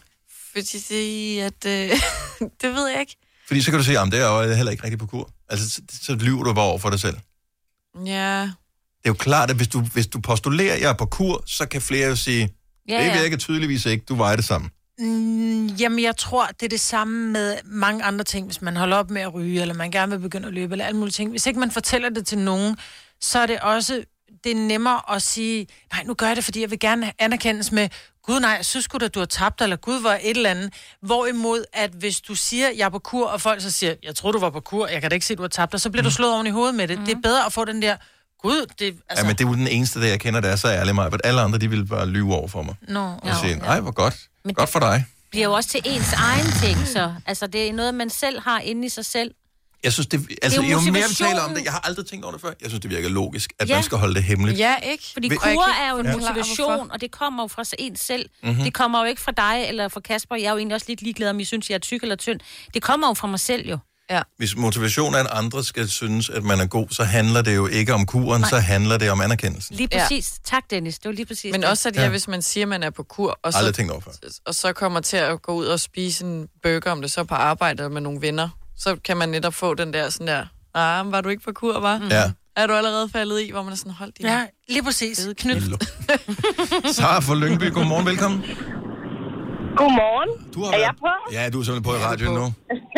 Fordi at... Øh, det ved jeg ikke. Fordi så kan du sige, at det er jo heller ikke rigtigt på kur. Altså, så, så lyver du bare over for dig selv. Ja. Det er jo klart, at hvis du, hvis du postulerer, at jeg er på kur, så kan flere jo sige, ja, ja. Det virker tydeligvis ikke, du vejer det sammen. Mm, jamen, jeg tror, det er det samme med mange andre ting. Hvis man holder op med at ryge, eller man gerne vil begynde at løbe, eller alle mulige ting. Hvis ikke man fortæller det til nogen, så er det også det er nemmere at sige, nej, nu gør jeg det, fordi jeg vil gerne anerkendes med, gud nej, jeg synes sgu, at du har tabt dig, eller gud var et eller andet. Hvorimod, at hvis du siger, jeg er på kur, og folk så siger, jeg tror du var på kur, jeg kan da ikke se, du har tabt dig, så bliver mm. du slået oven i hovedet med det. Mm. Det er bedre at få den der, gud, det altså... Ja, men det er jo den eneste, der jeg kender, der er så ærlig mig, at alle andre, de vil bare lyve over for mig. Nå, og ja, sige, nej, ja. hvor godt. Men godt for dig. Det bliver jo også til ens egen ting, så. Altså, det er noget, man selv har inde i sig selv. Jeg synes, det, altså, det er jo, jo mere vi taler om det, jeg har aldrig tænkt over det før, jeg synes, det virker logisk, at ja. man skal holde det hemmeligt. Ja, ikke? Fordi Vil... kur er jo en ja. motivation, og det kommer jo fra en selv. Mm-hmm. Det kommer jo ikke fra dig eller fra Kasper. Jeg er jo egentlig også lidt ligeglad, om I synes, jeg er tyk eller tynd. Det kommer jo fra mig selv jo. Ja. Hvis motivation af en andre skal synes, at man er god, så handler det jo ikke om kuren, Nej. så handler det om anerkendelsen. Lige præcis. Ja. Tak, Dennis. Det var lige præcis Men det. også, at ja, hvis man siger, at man er på kur, og så, og så kommer til at gå ud og spise en burger, om det så på arbejde med nogle venner, så kan man netop få den der sådan der, ah, var du ikke på kur, var? Mm. Ja. Er du allerede faldet i, hvor man er sådan, hold din... Ja, lige præcis. Knyt. Sara fra Lyngby, godmorgen, velkommen. Godmorgen. Du har er været... jeg på? Ja, du er simpelthen på i radioen nu.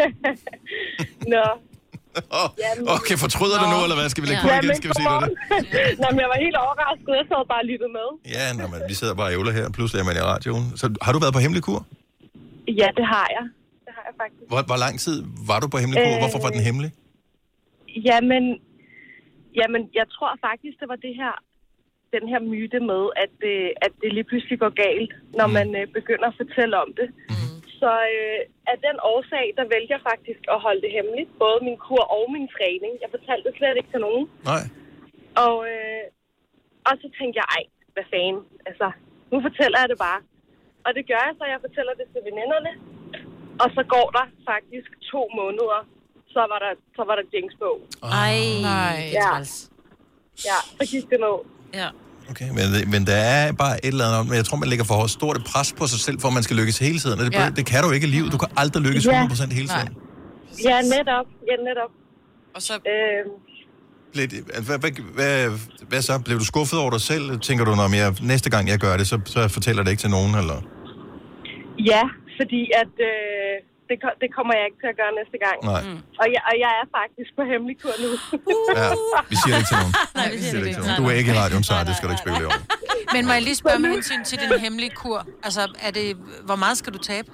Nå. Oh, okay, fortryder du nu, eller hvad? Skal vi lægge ja. på igen? Skal vi sige det? Nå, men jeg var helt overrasket. Jeg sad bare og lyttede med. Ja, nå, men vi sidder bare og ævler her. Pludselig er man i radioen. Så har du været på hemmelig kur? Ja, det har jeg. Det har jeg faktisk. Hvor, hvor lang tid var du på hemmelig kur? Øh... Hvorfor var den hemmelig? Jamen, jamen, jeg tror faktisk, det var det her, den her myte med, at det, at det lige pludselig går galt, når mm. man øh, begynder at fortælle om det. Mm. Så øh, af den årsag, der vælger jeg faktisk at holde det hemmeligt, både min kur og min træning. Jeg fortalte det slet ikke til nogen. Nej. Og, øh, og så tænkte jeg, ej, hvad fanden, altså, nu fortæller jeg det bare. Og det gør jeg så, jeg fortæller det til veninderne. Og så går der faktisk to måneder, så var der, så var der jinx på. Ej, nej. Ja. Ja, så gik det ned. Ja. Okay, men, men der er bare et eller andet, men jeg tror, man lægger for stort et pres på sig selv, for at man skal lykkes hele tiden. Det, ja. det kan du ikke i livet. Du kan aldrig lykkes hundrede procent hele tiden. Nej. Ja, netop. Ja, netop. Og så... Øh... Lidt, hvad, hvad, hvad, hvad så? Blev du skuffet over dig selv? Tænker du, når jeg, næste gang jeg gør det, så, så fortæller det ikke til nogen, eller? Ja, fordi at... Øh... Det, det kommer jeg ikke til at gøre næste gang. Nej. Mm. Og, jeg, og jeg er faktisk på hemmelig kur nu. Ja, vi siger det ikke til nogen. Nej, vi siger det ikke til nogen. Du er ikke i radioen, så det skal du ikke spekulere over. Men må jeg lige spørge med hensyn til din hemmelige kur? Altså, er det, hvor meget skal du tabe?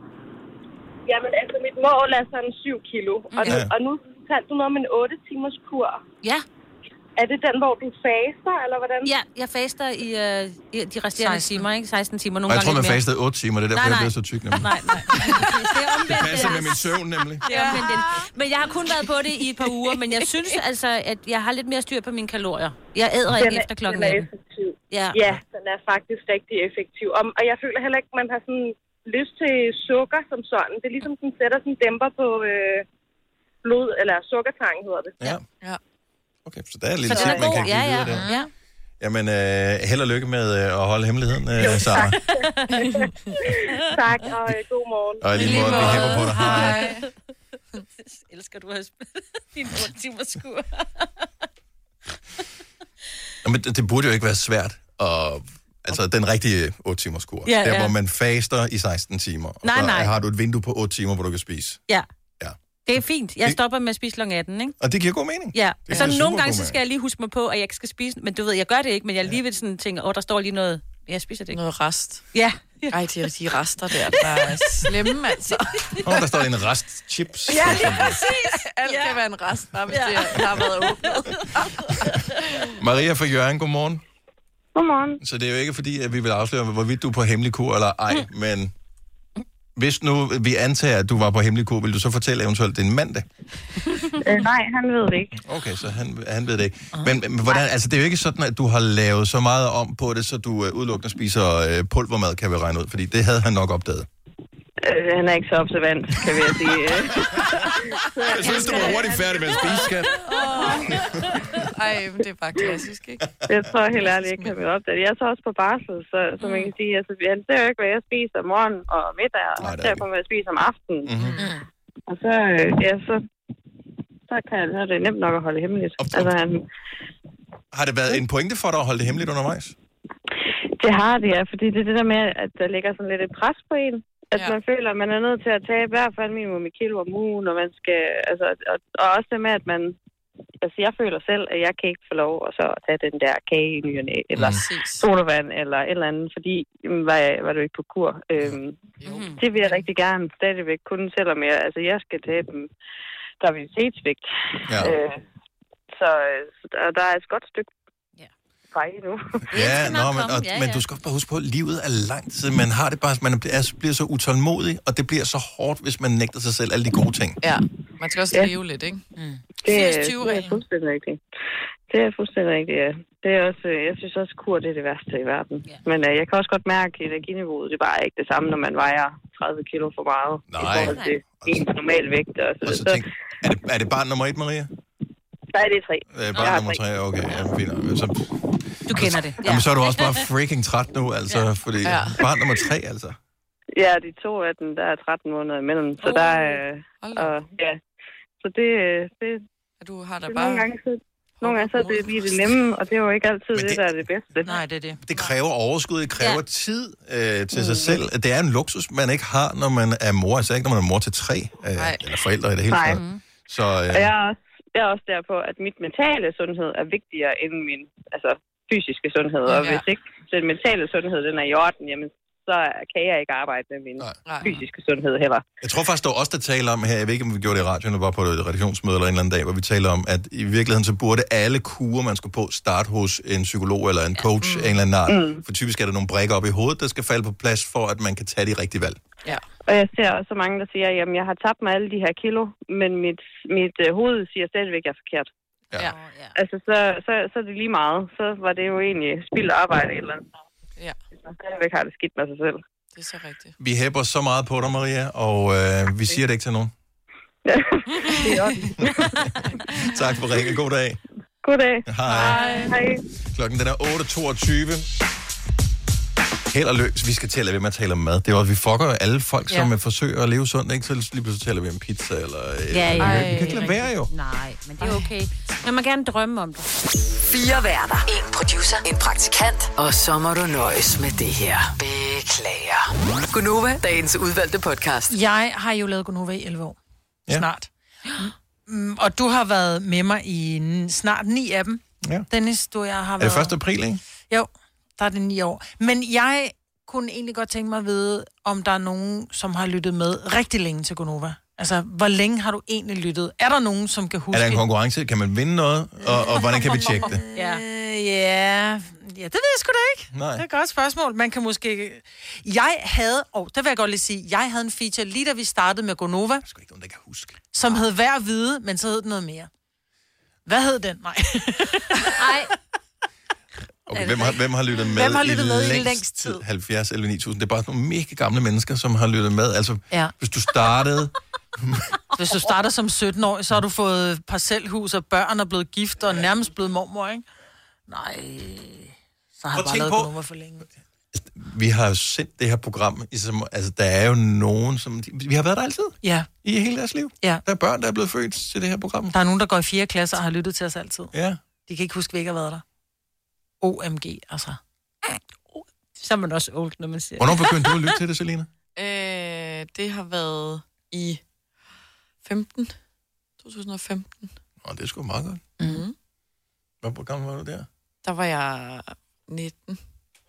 Jamen, altså, mit mål er sådan syv kilo. Og, ja. nu, og nu talte du noget om en otte timers kur. Ja. Er det den, hvor du faster, eller hvordan? Ja, jeg faster i, øh, i de resterende seksten timer, ikke? seksten timer, nogle og jeg gange tror, man fastede otte timer, det er derfor, jeg bliver så tyk. Nemlig. Nej, nej. Det er omvendt. Det passer med min søvn, nemlig. Det er omvendt. Men jeg har kun været på det i et par uger, men jeg synes altså, at jeg har lidt mere styr på mine kalorier. Jeg æder ikke efter klokken atten. Den er effektiv. Ja. ja, den er faktisk rigtig effektiv. Og, og jeg føler heller ikke, at man har sådan lyst til sukker som sådan. Det er ligesom, den sætter sådan dæmper på øh, blod, eller sukkertang hedder det. Ja. Ja. Okay, så der er lidt ting, man kan give ja, ja. videre der. Ja. Jamen, øh, held og lykke med øh, at holde hemmeligheden, øh, Sara. Tak, og øh, god morgen. Og lige måde, vi hæpper på dig. Hej. Elsker du at din otte timers skur. Men det, det burde jo ikke være svært at... Altså, den rigtige otte timers kur. Ja, der, ja. hvor man faster i seksten timer. Og nej, så nej. har du et vindue på otte timer, hvor du kan spise. Ja. Ja. Det er fint. Jeg stopper med at spise klokken atten, ikke? Og det giver god mening. Ja. Det Så er nogle gange, så skal jeg lige huske mig på, at jeg ikke skal spise. Men du ved, jeg gør det ikke, men jeg alligevel sådan tænker, åh, der står lige noget. Jeg spiser det ikke. Noget rest. Ja. Ej, de, de rester der, der er slemme, altså. Åh, oh, der står en rest chips. Ja, det er præcis. Alt ja. kan være en rest, bare hvis ja. det har været åbnet. Maria fra Jørgen, godmorgen. Godmorgen. Så det er jo ikke fordi, at vi vil afsløre, hvorvidt du er på hemmelig kur eller ej, mm. men hvis nu vi antager, at du var på hemmelig kur, vil du så fortælle eventuelt din mand det? øh, nej, han ved det ikke. Okay, så han, han ved det ikke. Men, men hvordan, altså, det er jo ikke sådan, at du har lavet så meget om på det, så du uh, udelukkende spiser uh, pulvermad, kan vi regne ud, fordi det havde han nok opdaget. Øh, han er ikke så observant, kan vi sige. Jeg synes, du var hurtigt færdig med at spise, skat. Ej, men det er bare klassisk, ikke? Jeg tror helt ærligt ikke, kan vi opdage. Jeg er så også på barsel, så, så man kan sige, altså, han ser jo ikke, hvad jeg spiser om morgenen og middag, og han ser kun, hvad jeg spiser om aftenen. Mm-hmm. Og så, øh, ja, så, så, kan, så er det nemt nok at holde hemmeligt. Op, op. Altså, han... Har det været en pointe for dig at holde det hemmeligt undervejs? Det har det, ja, fordi det er det der med, at der ligger sådan lidt et pres på en. At ja. Man føler, at man er nødt til at tage i hvert fald minimum i kilo om ugen, og man skal, altså, og, og også det med, at man, altså jeg føler selv, at jeg kan ikke få lov at så tage den der kage i ny og næ, eller mm. sodavand, eller et eller andet, fordi, jamen, var, jeg, var du ikke på kur? Øhm, mm. Det vil jeg rigtig gerne stadigvæk kunne, selvom jeg, altså jeg skal tage dem graviditetsvægt. Ja. Øh, så, så der, der er et godt stykke vej nu. Ja, nå, men, og, ja, ja. men du skal bare huske på, at livet er langt. Man har det bare, man er, bliver så utålmodig, og det bliver så hårdt, hvis man nægter sig selv alle de gode ting. Ja, man skal også ja. leve lidt, ikke? Mm. Det, er, det er fuldstændig rigtigt. Det er fuldstændig rigtigt, ja. Det er også, jeg synes også, kur det er det værste i verden. Ja. Men uh, jeg kan også godt mærke, at energiniveauet, det er bare ikke det samme, når man vejer tredive kilo for meget. Nej. I forhold til en normal vægt. Og så, og så, så tænk, er, det, er det barn nummer et, Maria? Nej, det er tre. Øh, barn nummer tre, okay. Ja, fint. Så, du kender det. Ja. Jamen, så er du også bare freaking træt nu, altså, ja. fordi ja. barn nummer tre, altså. Ja, de to af dem, der er tretten måneder imellem, så oh. der er, og, ja, så det, det, du har da det bare... Nogle gange, så, nogle gange så er det lige det nemme, og det er jo ikke altid det, det, der er det bedste. Nej, det er det. Det kræver overskud, det kræver ja. tid øh, til mm. sig selv. Det er en luksus, man ikke har, når man er mor, altså ikke når man er mor til tre, øh, eller forældre i det hele taget. Nej, så, øh, og jeg er også Jeg er også derpå, at mit mentale sundhed er vigtigere end min altså, fysiske sundhed. Og ja. hvis ikke den mentale sundhed den er i orden, jamen, så kan jeg ikke arbejde med min Nej. fysiske sundhed heller. Jeg tror faktisk, det var os, der taler om her, jeg ved ikke, om vi gjorde det i radioen, eller bare på et redaktionsmøde eller en eller anden dag, hvor vi taler om, at i virkeligheden så burde alle kurer, man skulle på, starte hos en psykolog eller en coach ja. mm. af en eller anden art. Mm. For typisk er der nogle brækker op i hovedet, der skal falde på plads, for at man kan tage de rigtige valg. Ja. Og jeg ser også så mange, der siger, jamen jeg har tabt mig alle de her kilo, men mit, mit uh, hoved siger stadigvæk, at jeg er forkert. Ja. ja. Altså, så, så, så er det lige meget. Så var det jo egentlig spild arbejde eller andet. Ja. Så stadigvæk har det skidt med sig selv. Det er så rigtigt. Vi hæpper så meget på dig, Maria, og øh, vi siger det ikke til nogen. Det er også. Tak for ringen. God dag. God dag. Hej. Hej. Klokken den er otte toogtyve. Held og løs, vi skal tale ved med at tale om mad. Det er også, vi fucker jo alle folk, som ja. forsøger at leve sundt, ikke? Så lige pludselig taler vi om pizza, eller... Ja, ja. Ej, vi kan ikke lade være, jo. Nej, men det er okay. Man må gerne drømme om det. Fire værter. En producer. En praktikant. Og så må du nøjes med det her. Beklager. Gunova, dagens udvalgte podcast. Jeg har jo lavet Gunova i elleve år. Ja. Snart. Mm, og du har været med mig i snart ni af dem. Ja. Dennis, du og jeg har været... Er det første april, ikke? Jo. Der er det ni år. Men jeg kunne egentlig godt tænke mig at vide, om der er nogen, som har lyttet med rigtig længe til Gunova. Altså, hvor længe har du egentlig lyttet? Er der nogen, som kan huske... Er der en konkurrence? Kan man vinde noget? Og, og hvordan kan vi tjekke det? Ja. Øh, ja. ja, det ved jeg sgu da ikke. Nej. Det er et godt spørgsmål. Man kan måske... Jeg havde... Åh, oh, det vil jeg godt lige sige. Jeg havde en feature, lige da vi startede med Gunova. Det er sgu ikke nogen, der kan huske. Som hed Hver at Vide, men så hed den noget mere. Hvad hed den? Nej. Nej. Okay, hvem har, hvem har lyttet med, hvem har lyttet i, med længst i længst tid? halvfjerds elleve ni tusind. Det er bare nogle mega gamle mennesker, som har lyttet med. Altså, ja. hvis du startede... hvis du starter som sytten-årig, så har du fået parcelhus og børn og blevet gift og nærmest blevet mormor, ikke? Nej, så har jeg bare lavet nummer for længe. Vi har jo sendt det her program, altså der er jo nogen, som... Vi har været der altid. Ja. I hele deres liv. Ja. Der er børn, der er blevet født til det her program. Der er nogen, der går i fjerde klasse og har lyttet til os altid. Ja. De kan ikke huske, at vi ikke har været der. O M G, altså. Så er man også old, når man siger. Hvornår begyndte du at lytte til det, Selina? Øh, det har været i femten. to tusind og femten. Nå, det er sgu meget godt. Mm-hmm. Hvor gammel var du der? Der var jeg nitten.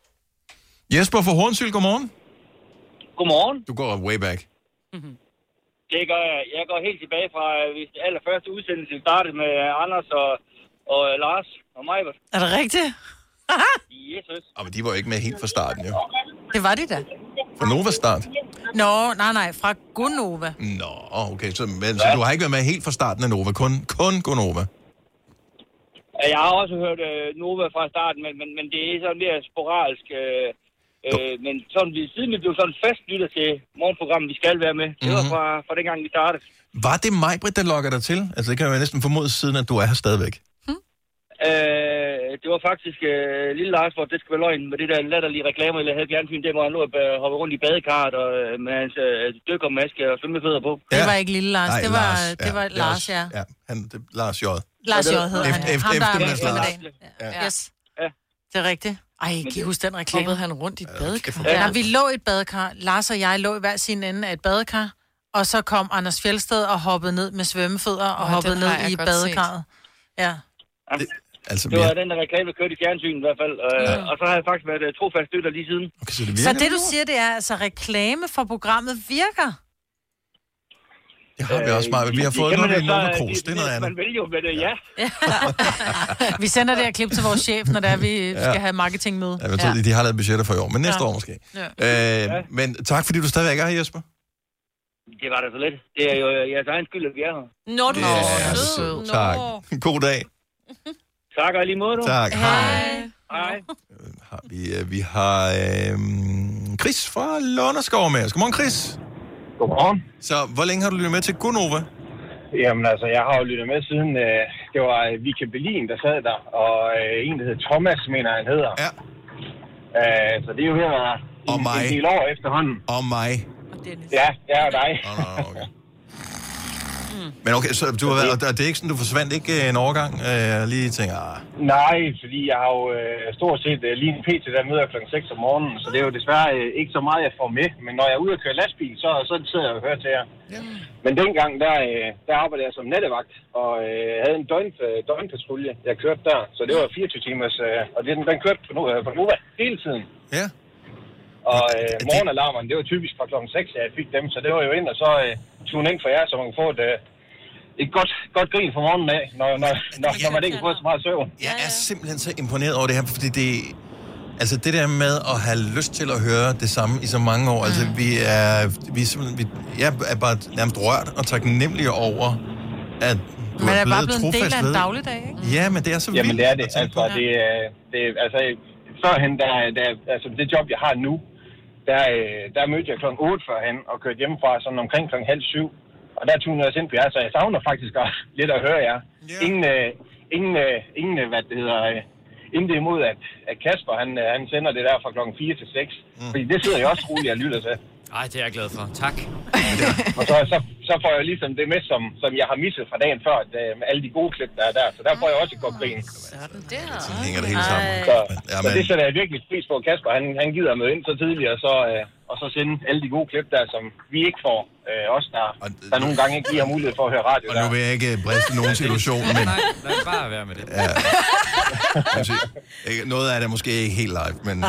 Jesper fra Hornsyld, godmorgen. Godmorgen. Du går way back. Mm-hmm. Det gør jeg. Jeg går helt tilbage fra, hvis det allerførste udsendelse startede med Anders og, og Lars og mig. Er det rigtigt? Jesus. Oh, men de var jo ikke med helt fra starten, jo. Det var de da. Fra Nova start? Nå, nej, nej, fra Gonova. Nå, okay, så, men, så du har ikke været med helt fra starten af Nova, kun, kun Gonova? Jeg har også hørt øh, Nova fra starten, men, men, men det er sådan mere sporadisk. Øh, øh, men sådan, vi, siden vi blev sådan fastlytter til morgenprogrammet, vi skal være med, det mm-hmm. var fra, fra den gang, vi startede. Var det Maj-Britt, der lokker dig til? Altså, det kan jeg jo næsten formode siden, at du er her stadigvæk. Hmm? Øh, det var faktisk øh, lille Lars, hvor det skal være løgn med det der latterlige reklamer, jeg havde fjernsyn, det hvor han lå og hoppe rundt i badekarret og øh, med hans øh, dykkermaske og svømmefødder på. Ja. Det var ikke lille Lars, Nej, det var Lars, det var ja. Lars, ja. Ja, han, det, Lars J. Lars J hedder han. Efter, Ham, der er eftermiddags med Lars. Ja. Yes. Ja. Det er rigtigt. Ej, kan I huske den reklame? Hoppede han rundt i et badekar? Ja. Når vi lå i et badekar, Lars og jeg lå i hver sin ende af et badekar, og så kom Anders Fjeldsted og hoppede ned med svømmefødder og Åh, hoppede den ned har jeg i godt badekarret. Ja. Det, altså, det var mere... den der reklame, der kørte i fjernsyn i hvert fald. Øh, Ja. Og så har jeg faktisk været uh, trofast støtter lige siden. Okay, så, det Så det du siger, det er altså reklame for programmet virker? Det har vi også meget. Vi har fået noget med Nova Cruz, det er noget andet. Man vil jo med det, ja. Vi sender det her klip til vores chef, når det er, vi skal have marketingmøde. Ja, jeg tror, de har lavet budgetter for i år, men næste Ja. år måske. Ja. Øh, men tak, fordi du stadigvæk er her, Jesper. Det var da så lidt. Det er jo jeres egen skyld, at vi er her. Nå, du er sød. Tak. God dag. Tak, og lige måde, du. Tak. Hej. Hej. Har vi, øh, vi har øh, Chris fra Lunderskov med os. Godmorgen, Chris. Godmorgen. Så hvor længe har du lyttet med til Gonova? Jamen altså, jeg har jo lyttet med siden, øh, det var Vike Berlin, der sad der, og øh, en, der hedder Thomas, mener han hedder. Ja. Øh, så det er jo ved at være en, en del år efterhånden. Og mig. Ja, det er jo dig. Oh, no, no, okay. Men okay, så du har været, og det er ikke sådan, du forsvandt ikke en overgang? Jeg lige tænker, ah. Nej, fordi jeg har jo øh, stort set øh, lige en pt. Der møder klokken seks om morgenen, så det er jo desværre øh, ikke så meget, jeg får med. Men når jeg er ude og køre lastbil, så, så sidder jeg og hører til jer. Ja. Men dengang, der, øh, der arbejdede jeg som nattevagt, og øh, havde en døgn, øh, døgnpatrulje, jeg kørte der. Så det var fireogtyve timers, øh, og den, den kørte på, øh, på Nova hele tiden. Ja. Og øh, morgenalarmerne, det var typisk fra klokken seks, at jeg fik dem, så det var jo ind og så øh, tune ind for jer, så man kan få et... Øh, et godt, godt grin for morgenen af, når, når, når, når man ikke får så meget søvn. Jeg er simpelthen så imponeret over det her, fordi det... Altså det der med at have lyst til at høre det samme i så mange år, mm. altså vi er... Vi er simpelthen... Vi, jeg er bare nærmest rørt og taknemmelig over, at du Man er er blevet bare blevet en del af en trofast dagligdag, ikke? Ja, men det er så vildt. Jamen det er det. Altså, det, er, det er, altså førhen, der, der, altså det job, jeg har nu, der, der mødte jeg klokken otte førhen og kørte hjemmefra sådan omkring klokken halv syv. Og der tunede jeg ind på jer, så jeg savner faktisk også lidt at høre jer. Yeah. Ingen, øh, ingen, øh, ingen, hvad det hedder, øh, intet imod, at, at Kasper, han, øh, han sender det der fra klokken fire til seks. Mm. Fordi det sidder jeg også roligt og lytter til. Ej, det er jeg glad for. Tak. Og så, så, så får jeg ligesom det med, som, som jeg har misset fra dagen før, det, med alle de gode klip, der er der. Så der får jeg også et godt grin. Sådan der. Så hænger det hele sammen. Så, ja, så det sætter jeg virkelig pris på. Kasper, han, han gider at møde ind så tidligt, og så, øh, og så sende alle de gode klip der, som vi ikke får. Øh, også der, der nogle gange ikke giver mulighed for at høre radio. Og nu vil jeg ikke briste nogen situation, men... Nej, lad bare være med det. Ja. Altså, ikke, noget af det er måske ikke helt live, men...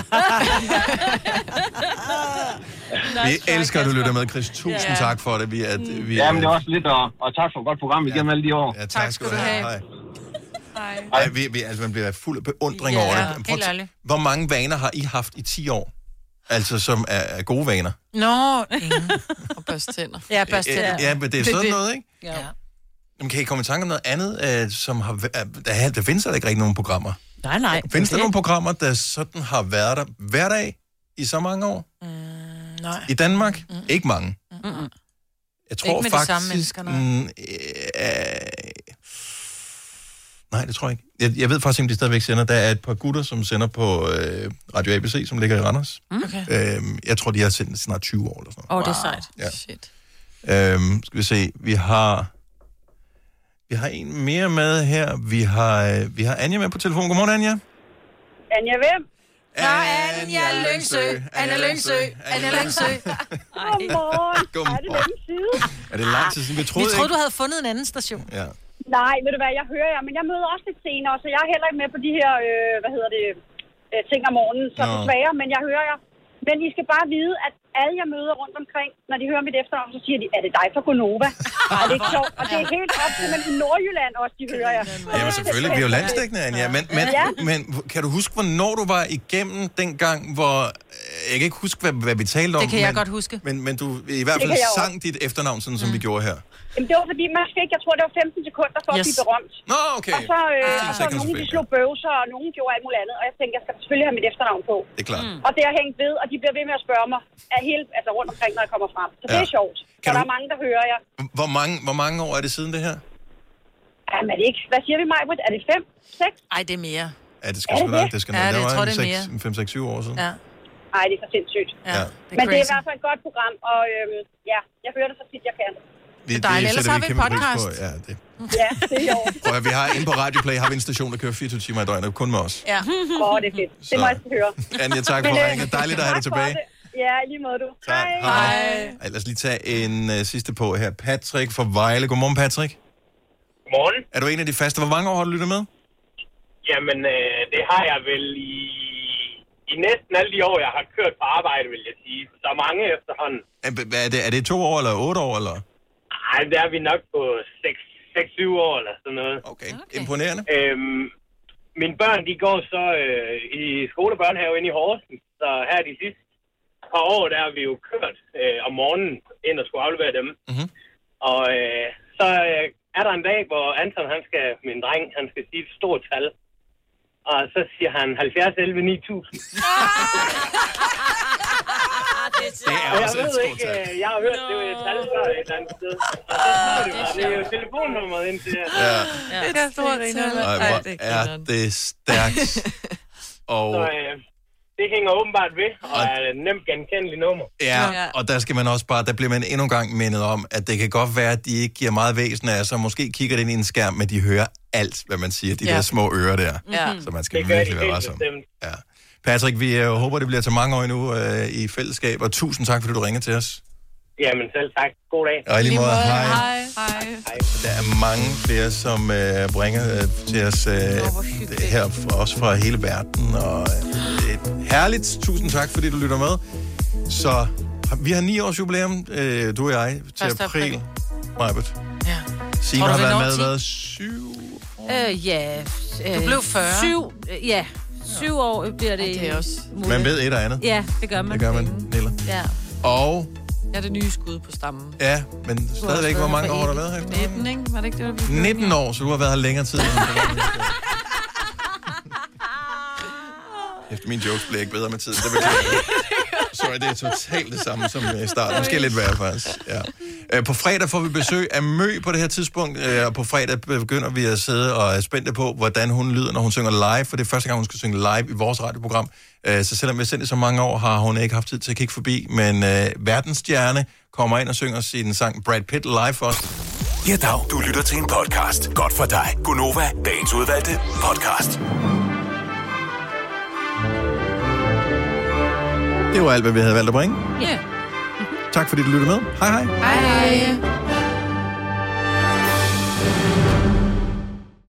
Vi elsker, at du lytter med, Chris. Tusind ja. tak for det. Vi er, vi er... Ja, men det er også lidt, og, og tak for et godt program igennem ja. alle de år. Ja, tak, tak skal du have. Hej. Hej. Ej, vi, vi, altså, man bliver fuld af beundring ja, over det. Prøv, helt hvor mange vaner har I haft i ti år? Altså, som er, er gode vaner? Nå, ingen. Og børste tænder. Ja, børste tænder. Ja, men det er sådan noget, ikke? Ja. Jamen, kan I komme i tanke om noget andet, øh, som har... Der, der findes der ikke rigtig nogen programmer. Nej, nej. Findes der nogle programmer, der sådan har været der hver dag i så mange år? Mm, nej. I Danmark? Mm. Ikke mange. Mm-mm. Jeg tror ikke med faktisk... de samme mennesker, nej. Mm, øh, nej, det tror jeg ikke. Jeg, jeg ved faktisk ikke, om de stadigvæk sender. Der er et par gutter, som sender på øh, Radio A B C, som ligger i Randers. Okay. Øhm, jeg tror, de har sendt snart tyve år eller sådan noget. Åh, oh, det er sejt. Ja. Shit. Øhm, skal vi se. Vi har... Vi har en mere med her. Vi har, øh, vi har Anja med på telefon. Godmorgen, Anja. Anja hvem? Nå, Anja Lyngsø. Anja Lyngsø. Anja Lyngsø. Godmorgen. Godmorgen. Er det den side? Er det lang tid siden? Vi troede, Vi troede, ikke? du havde fundet en anden station. Ja. Nej, ved du hvad, jeg hører jer, men jeg møder også lidt senere, så jeg er heller ikke med på de her, øh, hvad hedder det, øh, ting om morgenen, så Nå. desværre, men jeg hører jer. Men I skal bare vide, at alle jeg møder rundt omkring, når de hører mit efternavn, så siger de, er det dig fra Gonova? Og det er ikke sjovt. Og det er helt op til, men i Nordjylland også, de hører jeg. Jamen selvfølgelig, vi er jo landstækkende, Anja. Men, men, Ja. men kan du huske, hvornår du var igennem den gang, hvor... Jeg kan ikke huske, hvad, hvad vi talte om. Det kan jeg men, godt huske. Men, men du i hvert Det fald kan jeg også. sang dit efternavn, sådan som mm. vi gjorde her. Jamen, det var fordi, man fik, jeg tror, det var femten sekunder for yes. at blive berømt. Nå, okay. Og så, øh, og så seconds nogen, of de fame, slog bøvser, og nogen gjorde alt muligt andet. Og jeg tænkte, jeg skal selvfølgelig have mit efternavn på. Det er klart. Mm. Og det har hængt ved, og de bliver ved med at spørge mig af hele, altså rundt omkring, når jeg kommer frem. Så det Ja. er sjovt. Så Kan der du- er mange, der hører jer. Hvor mange, hvor mange år er det siden det her? Jamen, er det ikke? Hvad siger vi, Majbrit? Er det fem? Seks? Ej, det er mere. Ja, det skal Er sgu det nok. det? Det skal Ja, nok. det- Der jeg var tror, en det er seks- mere. fem, seks, syv år siden. Ja. Ej, det er for sindssygt. Ja. Ja. Det er Men det er i crazy. hvert fald et godt program, og øhm, ja, jeg hører det så tit, jeg kan. Vi, er dejligt. Ellers sætter har vi en kæmpe pris podcast. på. Ja, det. Ja, det er i orden. Prøv at, vi har inde på Radioplay har vi en station, der kører fireogtyve timer i døgnet, kun med os. Ja. Åh, oh, det er fedt. Det må jeg skal høre. Anja, tak for Men, øh, ringet. Dejligt at have dig tak for tilbage. det. Ja, i lige måde du. Tak. Hej. Ej, lad os lige tage en uh, sidste på her. Patrick fra Vejle. Godmorgen, Patrick. Godmorgen. Er du en af de faste? Hvor mange år har du lyttet med? Jamen, øh, det har jeg vel i, i næsten alle de år, jeg har kørt på arbejde, vil jeg sige. Så mange efterhånden. Er, er, det, er det to år eller otte år? Eller? Ej, der er vi nok på seks syv år eller sådan noget. Okay, okay. Imponerende. Øhm, mine børn, de går så øh, i skolebørnehave inde i Horsens. Så her de sidste par år, der har vi jo kørt øh, om morgenen ind og skulle aflevere dem. Mm-hmm. Og øh, så øh, er der en dag, hvor Anton, han skal, min dreng, han skal sige et stort tal. Og så siger han halvfjerds elleve ni tusind. Det er Og jeg også et ved stort ikke, tal. øh, jeg har hørt, det var et tal før et eller andet sted. Og så siger det bare, det er jo telefonnummeret ind til jer. Ja. Det er store griner. Ej, hvor er det stærkt. Og, Så øh, det hænger åbenbart ved, og er et nemt genkendeligt nummer. ja, og der skal man også bare, der bliver man endnu en gang mindet om, at det kan godt være, at de ikke giver meget væsen af sig, måske kigger det ind i en skærm, men de hører alt, hvad man siger, de Ja. der små ører der. Ja. Så man skal Det gør virkelig de være helt varsom. bestemt. Ja. Patrick, vi øh, håber, det bliver til mange år endnu øh, i fællesskab, og tusind tak, fordi du ringer til os. Jamen selv tak. God dag. Og i lige måde, hej. Hej. Hej. Der er mange flere, som øh, bringer øh, til os øh, det her, også fra hele verden, og øh, det er herligt. Tusind tak, fordi du lytter med. Så har- vi har ni års jubilæum, øh, du og jeg, til første april. april. Majbert. Ja. Signe Tror har du, vi været når med, ti? hvad, syv? Øh, ja. Øh, Du blev fyrre. Syv, øh, ja. Syv år bliver det. Ja, det er også muligt. Man ved et og andet. Ja, det gør man. Det gør man, Nilla. Ja. Og, Jeg er det nye skud på stammen. ja, men stadigvæk, hvor mange år har du været her? nitten, ikke? Var det ikke det, der nitten år, så du har været her længere tid. End Efter mine jokes bliver ikke bedre med tiden. Det beklager jeg. Sorry, det er totalt det samme som i starten. Måske lidt værre, faktisk. Ja. Øh, På fredag får vi besøg af Mø på det her tidspunkt, øh, og på fredag begynder vi at sidde og er spændte på, hvordan hun lyder, når hun synger live, for det er første gang, hun skal synge live i vores radioprogram. Øh, Så selvom vi har sendt det så mange år, har hun ikke haft tid til at kigge forbi, men øh, verdensstjerne kommer ind og synger sin sang Brad Pitt live for os. Ja, dag. Du lytter til en podcast. Godt for dig. Gonova, dagens udvalgte podcast. Det var alt, hvad vi havde valgt at bringe. Ja. Tak fordi du lyttede med. Hej hej. Hej.